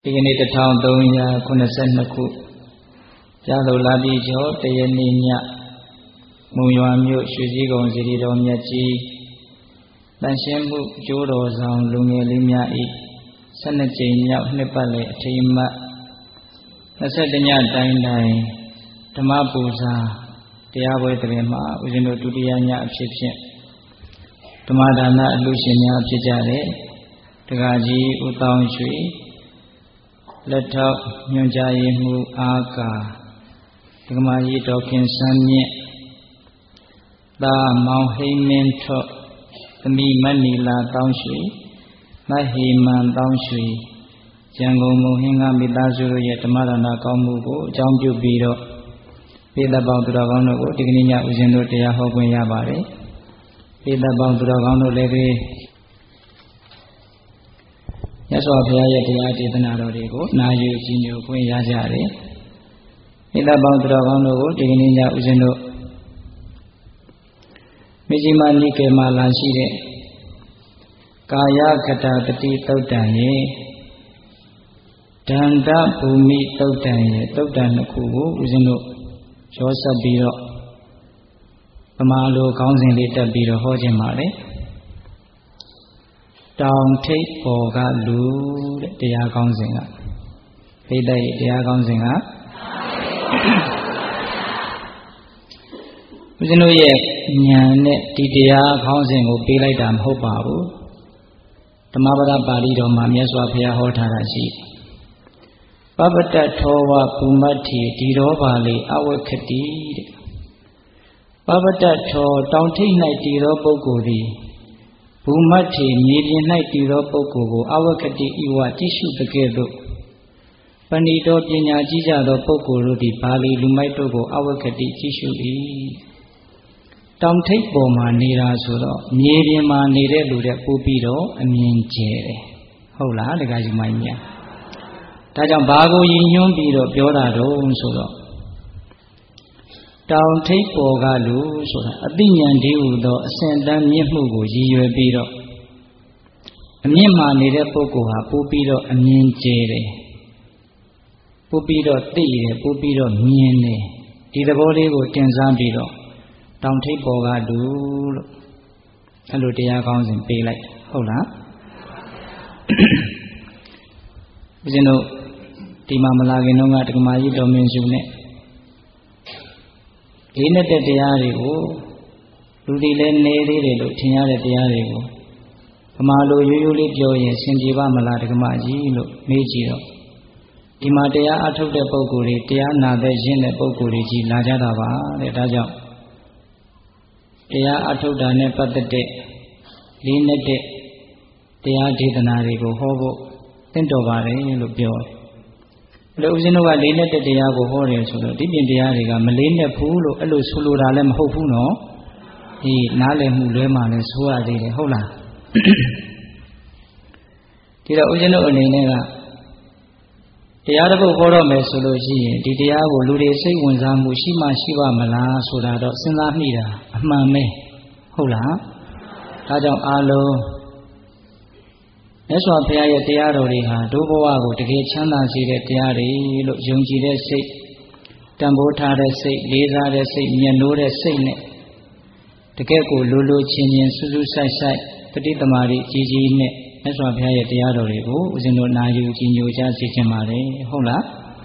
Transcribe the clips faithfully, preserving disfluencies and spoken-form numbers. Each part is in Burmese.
ဒီကနေ့တစ်ထောင်သုံးရာခုနှစ်ဆယ်နှစ်ခုကြာလို့လာပြီးကျော်တရနေ့ညမုံရွာမြို့ရွှေစည်းကုံစီရီတော်မြတ်ကြီးတန်ရှင်းမှုကျိုးတော်ဆောင်လူငယ်လေးများဤဆယ်နှစ်ကြိမ်မြောက်နှစ်ပတ်လည်အထိမ်းအမှတ်နှစ်ဆယ်တညတိုင်းတိုင်းဓမ္မပူဇာတရားပွဲတွင်မှာဦးဇင်းတို့ဒုတိယညအဖြစ်ဖြင့်ဓမ္မဒါနအလှရှင်များဖြစ်ကြတဲ့တက္ကကြီးဦးတောင်းရွှေလက်ထောက်ညွှန်ကြားရေးမှူးအားကာဒကမာကြီးတော်ခင်စန်းမြင့်သာမောင်ဟိမင်းထွတ်သမီးမနီလာတောင်းရွှေမဟေမန်တောင်းရွှေရန်ကုန်မုံဟင်းကမိသားစုတို့ရဲ့ဓမ္မဒါနကောင်းမှုကိုအကြောင်းပြုပြီးတော့ပိဿပေါင်းသူတော်ကောင်းတို့ကိုဒီကနေ့ညဦးဇင်းတို့တရားဟောခွင့်ရပါတယ်ပိဿပေါင်းသူတော်ကောင်းတို့လည်းပဲမြတ်စွာဘုရားရဲ့တရားဒေသနာတော်တွေကိုနာယူကြည်ညိုခွင့်ရကြတယ်ပိဿပေါင်းသူတော်ကောင်းတို့ကိုဒီကနေ့ညဦးဇင်းတို့မိကြီးမနိကေမှာလာရှိတဲ့ကာယကတပတိသုတ်တံရဲ့ဒန္တဘူမိသုတ်တံရဲ့သုတ်တံနှစ်ခုကိုဦးဇင်းတို့ရောဆက်ပြီးတော့ဗမာလိုခေါင်းစဉ်လေးတက်ပြီးတော့ဟောခြင်းပါတယ်တောင်ထိပ်ပေါ်ကလူတဲ့တရားကောင်းစဉ်ကပိဋကရဲ့တရားကောင်းစဉ်ကဦးဇင်းတို့ရဲ့ဉာဏ်နဲ့ဒီတရားကောင်းစဉ်ကိုပေးလိုက်တာမဟုတ်ပါဘူးဓမ္မပဒပါဠိတော်မှာမြတ်စွာဘုရားဟောထားတာရှိပပတ္တထောဝဘူမတ္ထိဒီရောပါလေအဝက္ခတိတဲ့ပပတ္တထောတောင်ထိပ်၌တည်သောပုဂ္ဂိုလ်သည်ဘူမတ္ထိမြေပြင်၌တည်သောပုဂ္ဂိုလ်ကိုအဝက္ခတိဤဝတိရှုတကဲ့သို့ပဏိတောပညာကြီးကြသောပုဂ္ဂိုလ်တို့သည်ပါဠိလူမိုက်တို့ကိုအဝက္ခတိကြည့်ရှု၏တောင်ထိပ်ပေါ်မှာနေတာဆိုတော့မြေပြင်မှာနေတဲ့လူတဲ့ပို့ပြီးတော့အမြင်ကျဲတယ်ဟုတ်လားတခါကြီးမိုင်းများဒါကြောင့်ဘာကိုရည်ညွှန်းပြီးတော့ပြောတာတော့ဆိုတော့တောင်ထိပ်ပေါ်ကလူဆိုတာအသိဉာဏ်တည်းဟူသောအစဉ်တန်းမြင့်မှုကိုရည်ရွယ်ပြီးတော့အမြင့်မှာနေတဲ့ပုဂ္ဂိုလ်ဟာပို့ပြီးတော့အမြင်ကျဲတယ်ပို့ပြီးတော့သိတယ်ပို့ပြီးတော့မြင်တယ်ဒီသဘောလေးကိုတင်စားပြီးတော့တောင်ထိပ်ပေါ်ကလူလို့အဲ့လိုတရားကောင်းစဉ်ပေးလိုက်ဟုတ်လားဦးဇင်းတို့ဒီမှာမလာခင်တော့ကဒကမာကြီးတော်မင်းစုနဲ့လေးနဲ့တဲ့တရားတွေကိုလူတွေလည်းနေသေးတယ်လို့ထင်ရတဲ့တရားတွေကိုဗမာလိုရိုးရိုးလေးပြောရင်ဆင်ပြေပါမလားဒကမာကြီးလို့မေးကြည့်တော့ဒီမှာတရားအထုတ်တဲ့ပုဂ္ဂိုလ်တွေတရားနာတဲ့ရင့်တဲ့ပုဂ္ဂိုလ်တွေကြီးလာကြတာပါတဲ့ဒါကြောင့်တရားအထုတ်တာနဲ့ပတ်သက်တဲ့လေးနဲ့တဲ့တရားဒေသနာတွေကိုဟောဖို့တင့်တော်ပါတယ်လို့ပြောတယ်။ဒါဦးဇင်းတို့ကလေးနဲ့တဲ့တရားကိုဟောတယ်ဆိုတော့ဒီပြင်တရားတွေကမလေးနဲ့ဘူးလို့အဲ့လိုဆိုလိုတာလည်းမဟုတ်ဘူးနော်။ဒီနားလည်မှုလွဲမှလည်းဆိုရသေးတယ်ဟုတ်လား။ဒီတော့ဦးဇင်းတို့အနေနဲ့ကတရားတစ်ခုဟောတော့မယ်ဆိုလို့ရှိရင်ဒီတရားကိုလူတွေစိတ်ဝင်စားမှုရှိမှရှိပါမလားဆိုတာတော့စဉ်းစားမိတာအမှန်ပဲဟုတ်လားဒါကြောင့်အားလုံးမြတ်စွာဘုရားရဲ့တရားတော်တွေဟာဒုဘဝကိုတကယ်ချမ်းသာစေတဲ့တရားတွေလို့ယုံကြည်တဲ့စိတ်တန်ဖိုးထားတဲ့စိတ်လေးစားတဲ့စိတ်မြတ်နိုးတဲ့စိတ်နဲ့တကယ်ကိုလိုလိုချင်းချင်းစူးစူးဆိုင်ဆိုင်တတိသမารီကြီးကြီးနဲ့မြတ်စွာဘုရားရဲ့တရားတော်တွေကိုဦးဇင်းတို့နာယူကြည်ညိုကြစေချင်ပါတယ်ဟုတ်လား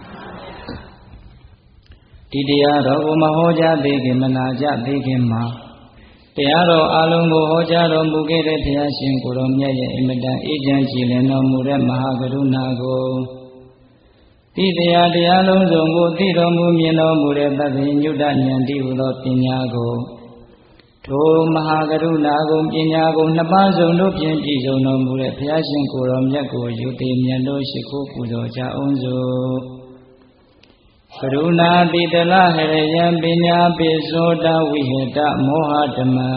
ဒီတရားတော်ကိုမဟောကြားသေးခင်မနာကြသေးခင်မှာတရားတော်အလုံးကိုဟောကြားတော်မူခဲ့တဲ့ဘုရားရှင်ကိုယ်တော်မြတ်ရဲ့အင်မတန်အေးချမ်းကြည်လင်တော်မူတဲ့မဟာကရုဏာကိုဒီတရားတရားလုံးစုံကိုသိတော်မူမြင်တော်မူတဲ့သဗ္ဗညုတဉာဏ်တည်းဟူသောပညာကိုထိုမဟာကရုဏာကိုပညာကိုနှစ်ပါးစုံတို့ဖြင့်ပြည့်စုံတော်မူတဲ့ဘုရားရှင်ကိုယ်တော်မြတ်ကိုယူသိမြတ်လို့ရှိခိုးပူဇော်ကြအောင်စို့ကရုဏာတိတလဟရယံပညာပိသောတဝိဟတမောဟဓမ္မံ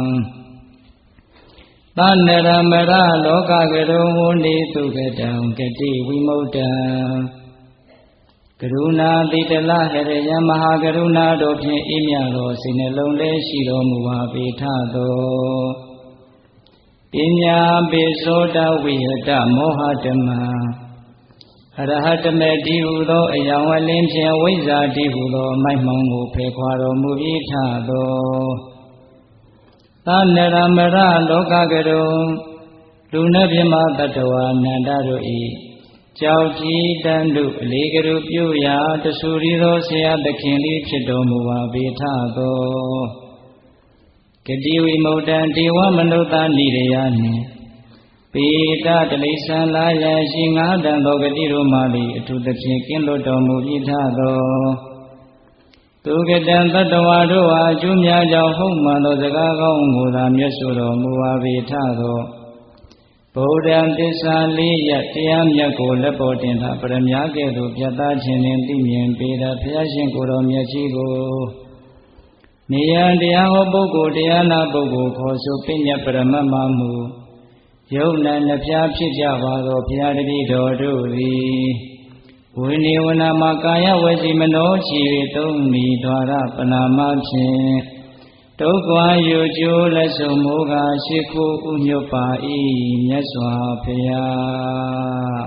သန္နရမရလောကကရုံဝနိသုကတံဂတိဝိမု क्त ံကရုဏာတိတလဟရယံမဟာကရုဏာတို့ဖြင့်အေးမြသောစိတ်နှလုံးလေးရှိတော်မူပါပေထသောပညာပိသောတဝိဟတမောဟဓမ္မံအရဟတမေတိဟုသောအယောင်အလင်းဖြင့်ဝိဇ္ဇာတိဟုသောမိုက်မှောင်ကိုဖယ်ခွာတော်မူပြီးထသောသာနရမရလောကကရုံလူနှင့်ပြမတတ္တဝါနန္ဒတို့၏ကြောက်ကြီးတန်တို့အလေးကရုပြုရာတဆူရီသောဆရာသခင်လေးဖြစ်တော်မူပါပေထသောဂတိဝိမုဒ္ဒံဒေဝမနုဿာနိရယနှင့်ပေတတလိษံလာရရှိငါးတန်သောဂတိတို့မှသည်အထူးသဖြင့်ကင်းလွတ်တော်မူပြီးထသောသူကတံတတ္တဝါတို့အားအကျိုးများကြောင့်ဟုတ်မှန်သောစကားကောင်းကိုသာမျက်ဆိုတော်မူပါပေထသောဗုဒ္ဓံသစ္စာလေးရတရားမြတ်ကိုလက်ပေါ်တင်သာပရမကဲ့သို့ပြတ်သားခြင်းနှင့်သိမြင်ပေတာဘုရားရှင်ကိုယ်တော်မြတ်ကြီးကိုနေယံတရားဟောပုဂ္ဂိုလ်တရားနာပုဂ္ဂိုလ်ခေါ်ဆိုပညာပရမတ်မှမူယုံနာနှဖျားဖြစ်ကြပါသောဘုရားတပည့်တော်တို့သည်ဝိနေဝနာမှာကာယဝစီမနောချီ၍သုံးမိဓာရပနာမဖြင့်ဒုက္ခယုကျိုးလက်ဆုံးမိုးကရှိခိုးဥညွတ်ပါ၏မြတ်စွာဘုရား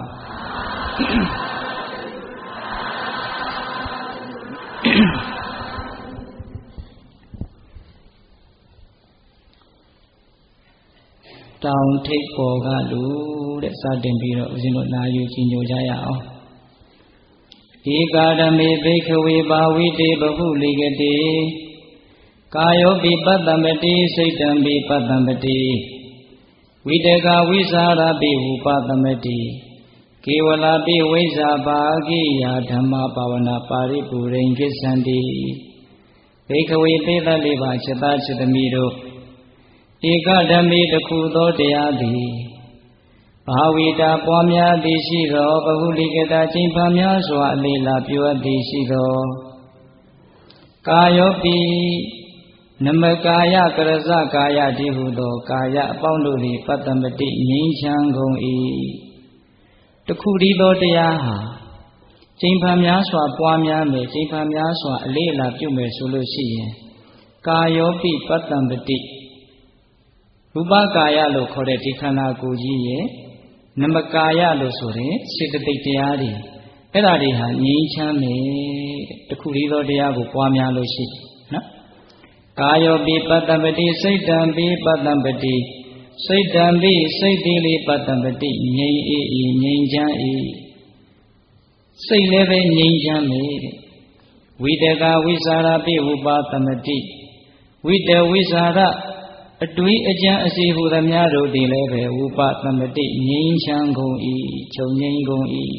တောင်ထိပ်ပေါ်ကလူတဲ့စတင်ပြီးတော့ဦးဇင်းတို့နာယူကြည်ညိုကြရအောင်ဧကာဓမေဘိက္ခဝေဘာဝိတေဘဟုလိကတိကာယောပိပတ္တမတိစိတ်တံပိပတ္တမတိဝိတကဝိစာရပိဝုပတ္တမတိကေဝလာပိဝိဇ္ဇာဘာဂိယဓမ္မပါဝနာပါရိပူရိဉ္ကိသန္တိဘိက္ခဝေသေတ္တလေးပါจิตသားจิตသမီးတို့ဧကဓမ္မေတခုသောတရားသည်ဘာဝိတာပွားများသည်ရှိသောဘဟုလိကတာကျင့်ဖန်များစွာအလေးလာပြုအပ်သည်ရှိသောကာယောပိနမကာယကရဇကာယတိဟုသောကာယအပေါင်းတို့သည်ပတ္တမတိငြိမ်းချမ်းကုန်၏တခုတည်းသောတရားဟာကျင့်ဖန်များစွာပွားများမယ်ကျင့်ဖန်များစွာအလေးလာပြုမယ်ဆိုလို့ရှိရင်ကာယောပိပတ္တမတိရူပကာယလို့ခေါ်တဲ့ဒီခန္ဓာကိုယ်ကြီးရဲ့နမကာယလို့ဆိုတဲ့စေတသိက်တရားတွေအဲ့ဒါတွေဟာငြိမ်းချမ်းမယ်တခုတည်းသောတရားကိုပွားများလို့ရှိနော်ကာယောပိပတ္တပတိစိတ်တံပိပတ္တပတိစိတ်တံပိစိတ်တိလေးပတ္တပတိငြိမ်းအေးငြိမ်းချမ်း၏စိတ်လည်းပဲငြိမ်းချမ်းမယ်တဲ့ဝိတကဝိစာရပိဝုပတ္တမတိဝိတဝိစာရအတွေးအကြံအစီဟူသည်များတို့သည်လည်းပဲဝုပတမတိငြိမ်းချမ်းကုန်၏ချုပ်ငြိမ်းကုန်၏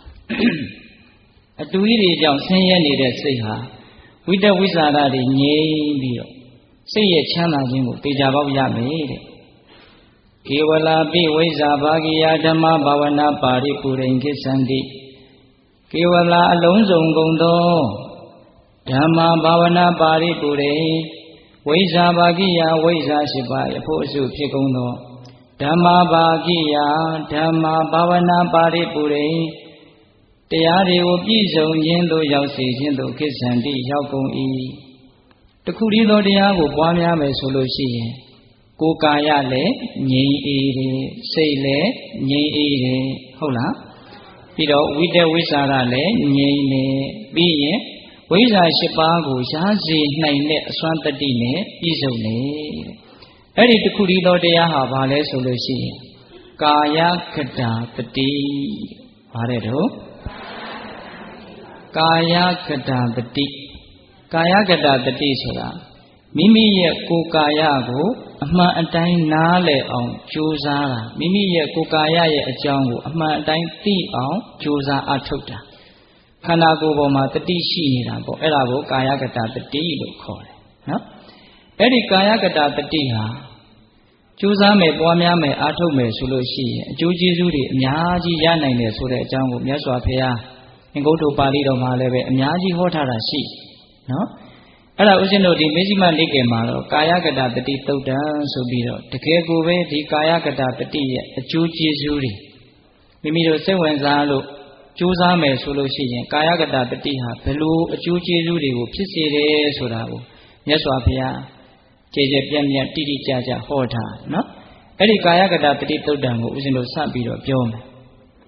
အတွေးတွေကြောင့်ဆင်းရဲနေတဲ့စိတ်ဟာဝိတဝိစာရတွေငြိမ်းပြီးတော့စိတ်ရဲ့ချမ်းသာခြင်းကိုသိကြပေါက်ရမယ်တဲ့ကေဝလာပိဝိဇ္ဇာဘာဂိယဓမ္မဘာဝနာပါရိပူရိဉ္ကိသန္တိကေဝလာအလုံးစုံကုန်သောဓမ္မဘာဝနာပါရိပူရိဝိဇ္ဇာဘာဂိယဝိဇ္ဇာရှိပါအဖို့အစုဖြစ်ကုန်သောဓမ္မဘာဂိယဓမ္မဘာဝနာပါရိပူရိတရားတွေကိုပြည့်စုံခြင်းသို့ရောက်စေခြင်းသို့ကိစ္ဆန္တိရောက်ကုန်၏တခုတည်းသောတရားကိုပွားများမယ်ဆိုလို့ရှိရင်ကိုယ်ကာယလည်းငြိမ်းအေးတယ်စိတ်လည်းငြိမ်းအေးတယ်ဟုတ်လားပြီးတော့ဝိတဝိစာရလည်းငြိမ်းတယ်ပြီးရင်ဝိဇ္ဇာ၈ပါးကိုရှားစေနိုင်တဲ့အစွမ်းတတိနဲ့ပြည့်စုံတယ်အဲ့ဒီတခုတည်းသောတရားဟာဘာလဲဆိုလို့ရှိရင်ကာယကတာတတိဘာတဲ့တော့ကာယကတာတတိကာယကတာတတိဆိုတာမိမိရဲ့ကိုယ်ကာယကိုအမှန်အတိုင်းနားလည်အောင်ကြိုးစားတာမိမိရဲ့ကိုယ်ကာယရဲ့အကြောင်းကိုအမှန်အတိုင်းသိအောင်ကြိုးစားအထုတ်တာခန္ဓာကိုယ်ပေါ်မှာတတိရှိနေတာပေါ့အဲ့ဒါကိုကာယကတာတတိလို့ခေါ်တယ်နော်အဲ့ဒီကာယကတာတတိဟာကြိုးစားမယ်ပွားများမယ်အားထုတ်မယ်ဆိုလို့ရှိရင်အကျိုးကျေးဇူးတွေအများကြီးရနိုင်တယ်ဆိုတဲ့အကြောင်းကိုမြတ်စွာဘုရားအင်္ဂုတ္တပါဠိတော်မှာလည်းပဲအများကြီးဟောထားတာရှိနော်အဲ့ဒါဥစဉ်တို့ဒီမေဇိမနိကေမှာတော့ကာယကတာတတိသုတ်တံဆိုပြီးတော့တကယ်ကိုပဲဒီကာယကတာတတိရဲ့အကျိုးကျေးဇူးတွေမိမိတို့စိတ်ဝင်စားလို့ကြိုးစားမယ်ဆိုလို့ရှိရင်ကာယကတာတတိဟာဘယ်လိုအကျိုးကျေးဇူးတွေကိုဖြစ်စေတယ်ဆိုတာကိုမြတ်စွာဘုရားကျေကျေပြတ်ပြတ်တိတိကျကျဟောထားနော်အဲ့ဒီကာယကတာတတိသုတ်တံကိုဥစဉ်တို့စပ်ပြီးတော့ပြောမယ်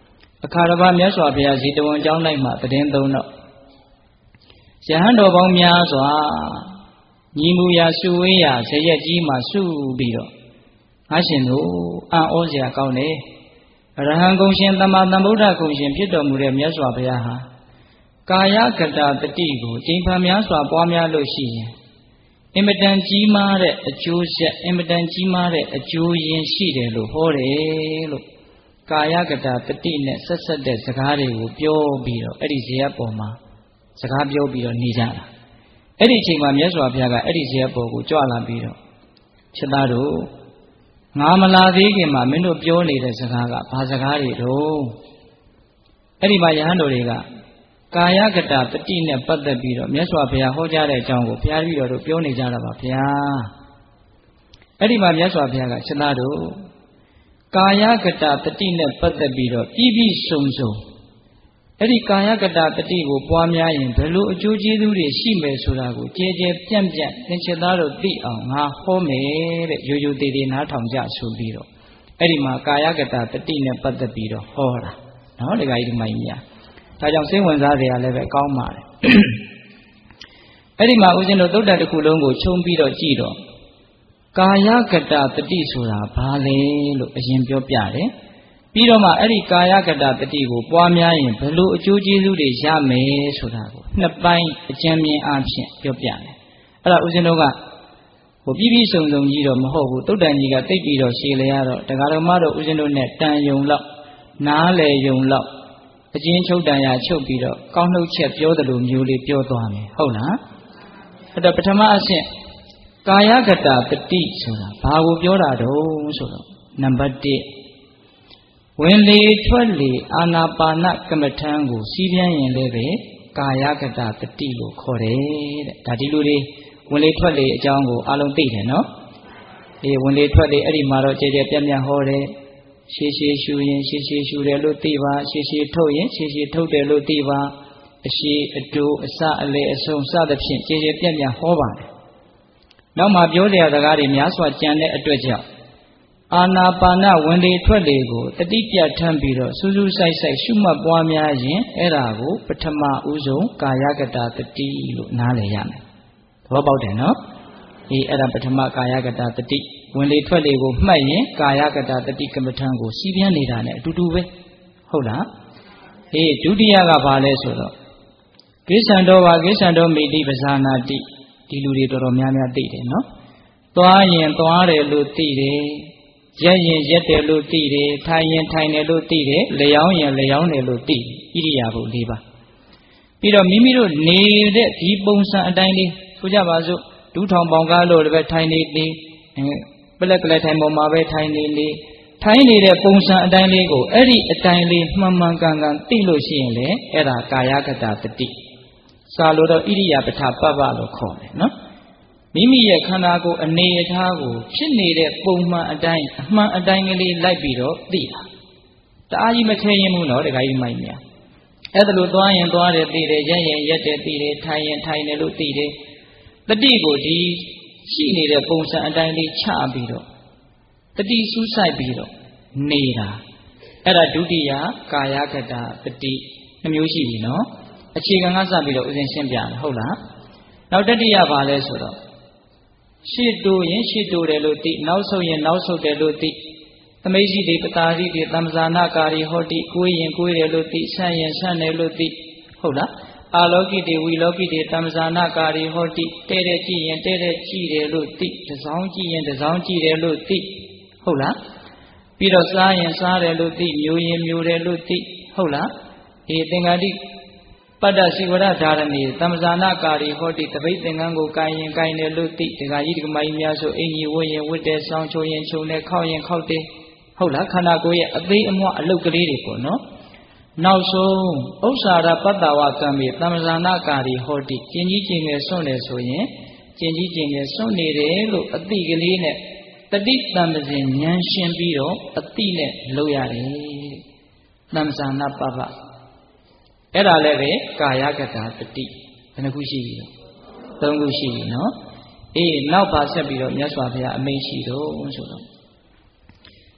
အခါတစ်ပါးမြတ်စွာဘုရားဇီတဝန်ကျောင်းလိုက်မှတည်င်းသုံးတော့ယဟန်တော်ပေါင်းများစွာညီမူရာစုဝေးရာဇရက်ကြီးမှစုပြီးတော့ငါရှင်တို့အံ့ဩစရာကောင်းတယ်အရဟံဂုဏ်ရှင်သမ္မာသမ္ဗုဒ္ဓဂုဏ်ရှင်ဖြစ်တော်မူတဲ့မြတ်စွာဘုရားဟာကာယကတတတိကိုကျင့်ဖန်များစွာပွားများလို့ရှိရင်အင်မတန်ကြီးမားတဲ့အကျိုးဆက်အင်မတန်ကြီးမားတဲ့အကျိုးရင်းရှိတယ်လို့ဟောတယ်လို့ကာယကတတတိနဲ့ဆက်ဆက်တဲ့စကားတွေကိုပြောပြီးတော့အဲ့ဒီဇရက်ပေါ်မှာစကားပြောပြီးတော့နေကြတာအဲ့ဒီအချိန်မှာမြတ်စွာဘုရားကအဲ့ဒီဇရက်ပေါ်ကိုကြွလာပြီးတော့ချက်သားတို့ငါမလာသေးခင်မှာမင်းတို့ပြောနေတဲ့စကားကဘာစကားတွေတော့အဲ့ဒီမှာယဟန်တော်တွေကကာယကတတတိနဲ့ပတ်သက်ပြီးတော့မြတ်စွာဘုရားဟောကြားတဲ့အကြောင်းကိုဘုရားပြီးတော်တို့ပြောနေကြတာပါဗျာအဲ့ဒီမှာမြတ်စွာဘုရားကချက်သားတို့ကာယကတတတိနဲ့ပတ်သက်ပြီးတော့ပြည့်ပြည့်စုံစုံအဲ့ဒီကာယကတတတိကိုပွားများရင်ဘယ်လိုအကျိုးကျေးဇူးတွေရှိမယ်ဆိုတာကိုကြဲကြဲပြန့်ပြန့်သင်္ချသားတို့သိအောင်ငါဟောမယ်တဲ့ရိုးရိုးသေးသေးနားထောင်ကြဆိုပြီးတော့အဲ့ဒီမှာကာယကတတတိနဲ့ပတ်သက်ပြီးတော့ဟောတာနော်ဒကာကြီးဒီမိုင်းကြီးဒါကြောင့်စိတ်ဝင်စားစရာလည်းပဲကောင်းပါတယ်အဲ့ဒီမှာဦးဇင်းတို့သုတ္တတစ်ခုလုံးကိုခြုံပြီးတော့ကြည့်တော့ကာယကတတတိဆိုတာဘာလဲလို့အရင်ပြောပြတယ်ပြီးတော့မှအဲ့ဒီကာယကတတတိကိုပွားများရင်ဘယ်လိုအကျိုးကျေးဇူးတွေရမယ်ဆိုတာကိုနှစ်ပိုင်းအကျဉ်းမြင်အားဖြင့်ပြောပြတယ်အဲ့ဒါဦးဇင်းတို့ကဟိုပြည့်ပြည့်စုံစုံကြီးတော့မဟုတ်ဘူးသုတ္တန်ကြီးကသိပြီးတော့ရှည်လေရတော့တရားတော်မတို့ဦးဇင်းတို့နဲ့တန်ယုံလောက်နားလေယုံလောက်အကျဉ်းချုပ်တန်ရာချုပ်ပြီးတော့ကောင်းနှုတ်ချက်ပြောတယ်လို့မျိုးလေးပြောသွားမယ်ဟုတ်လားအဲ့တော့ပထမအဆင့်ကာယကတတတိဆိုတာဘာကိုပြောတာတုံးဆိုတော့နံပါတ်တစ်ဝင်လေထွက်လေအာနာပါနကမ္မထံကိုစီးပြန်ရင်လည်းပဲကာယကတတတိလို့ခေါ်တယ်တဲ့ဒါဒီလိုလေးဝင်လေထွက်လေအကြောင်းကိုအလုံးသိတယ်နော်အေးဝင်လေထွက်လေအဲ့ဒီမှာတော့ကြဲကြဲပြန့်ပြန့်ဟောတယ်ရှည်ရှည်ရှူရင်ရှည်ရှည်ရှူတယ်လို့သိပါရှည်ရှည်ထုတ်ရင်ရှည်ရှည်ထုတ်တယ်လို့သိပါအရှိအတူအစအလေအဆုံးစသဖြင့်ကြည်ကြည်ပြန့်ပြန့်ဟောပါတယ်နောက်မှပြောလျာစကားတွေများစွာကြံတဲ့အတွက်ကြောင့်အာနာပါနဝင်လေထွက်လေကိုတတိပြတ်ထမ်းပြီးတော့စူးစူးဆိုင်ဆိုင်ရှုမှတ်ပွားများရင်အဲ့ဒါကိုပထမဦးဆုံးကာယကတတတိလို့နားလည်ရမယ်သဘောပေါက်တယ်နော်အေးအဲ့ဒါပထမကာယကတတတိဝင်လေထွက်လေကိုမှတ်ရင်ကာယကတတတိကမ္မထံကိုစီးပြန်နေတာ ਨੇ အတူတူပဲဟုတ်လားအေးဒုတိယကဘာလဲဆိုတော့ကိစ္ဆံတော်ပါကိစ္ဆံတော်မိတိပဇာနာတိဒီလူတွေတော်တော်များများသိတယ်နော်သွားရင်သွားတယ်လို့သိတယ်ရက်ရင်ရက်တယ်လို့သိတယ်ထိုင်ရင်ထိုင်တယ်လို့သိတယ်လျောင်းရင်လျောင်းတယ်လို့သိဣရိယာပု၄ပါးပြီးတော့မိမိတို့နေတဲ့ဒီပုံစံအတိုင်းလေးဆိုကြပါစို့ဒူးထောင်ပေါင်ကားလို့လည်းထိုင်နေနေပလက်ကလေးထိုင်ပေါ်မှာပဲထိုင်နေနေထိုင်နေတဲ့ပုံစံအတိုင်းလေးကိုအဲ့ဒီအတိုင်းလေးမှန်မှန်ကန်ကန်သိလို့ရှိရင်လေအဲ့ဒါကာယကတတတိစာလို့တော့ဣရိယာပဋ္ဌပပ္ပလို့ခေါ်တယ်နော်မိမိရဲ့ခန္ဓာကိုယ်အနေအထားကိုဖြစ်နေတဲ့ပုံမှန်အတိုင်းအမှန်အတိုင်းကလေးလိုက်ပြီးတော့သိတာတအားကြီးမခဲရင်ဘူးနော်တခါကြီးမိုက်များအဲ့ဒါလို့သွားရင်သွားတယ်သိတယ်ရက်ရင်ရက်တယ်သိတယ်ထိုင်ရင်ထိုင်တယ်လို့သိတယ်တတိကိုဒီရှိနေတဲ့ပုံစံအတိုင်းလေးချပြီးတော့တတိစူးစိုက်ပြီးတော့နေတာအဲ့ဒါဒုတိယကာယကတတတိနှမျိုးရှိပြီနော်အခြေခံကစပြီးတော့ဥစဉ်ရှင်းပြတယ်ဟုတ်လားနောက်တတိယဘာလဲဆိုတော့ရှေ့တိုးရင်ရှေ့တိုးတယ်လို့သိနောက်ဆုတ်ရင်နောက်ဆုတ်တယ်လို့သိသမိတ်ရှိတွေပတာရိတွေသမ္ပဇာနာကာရီဟောတိကိုယ်ရင်ကိုယ်တယ်လို့သိဆန့်ရင်ဆန့်တယ်လို့သိဟုတ်လားအာလောကိတေဝီလောကိတေသမ္ပဇာနာကာရီဟောတိတဲ့တဲ့ကြည့်ရင်တဲ့တဲ့ကြည့်တယ်လို့သိတစောင်းကြည့်ရင်တစောင်းကြည့်တယ်လို့သိဟုတ်လားပြီးတော့စားရင်စားတယ်လို့သိမျိုးရင်မျိုးတယ်လို့သိဟုတ်လားဒီသင်္ဃာတိပတ္တစီဝရဓာရဏီသမ္ပဇာနာကာရီဟောတိတပိတ်သင်္ကန်းကိုကိုင်ရင်ကိုင်တယ်လို့သိဒကာကြီးဒကာမကြီးများဆိုအင်ကြီးဝတ်ရင်ဝတ်တယ်ဆောင်းချုံရင်ချုံတယ်ခောက်ရင်ခောက်တယ်ဟုတ်လားခန္ဓာကိုယ်ရဲ့အသေးအမွှအလုတ်ကလေးတွေပေါ့နော်နောက်ဆုံးဥစ္စာရပတ္တဝကံမြေသမ္ပဇာနာကာရီဟောတိကျင်ကြီးကျင်ငယ်စွန့်တယ်ဆိုရင်ကျင်ကြီးကျင်ငယ်စွန့်နေတယ်လို့အတိကလေးနဲ့တတိတံပဇင်ဉာဏ်ရှင်းပြီးတော့အတိနဲ့လုပ်ရတယ်သမ္ပဇာနာပပအဲ့ဒါလည်းပဲကာယကတတတိဘယ်နှခုရှိပြီလဲသုံးခုရှိပြီနော်အေးနောက်ပါဆက်ပြီးတော့မြတ်စွာဘုရားအမိန့်ရှိတော့ဆိုတော့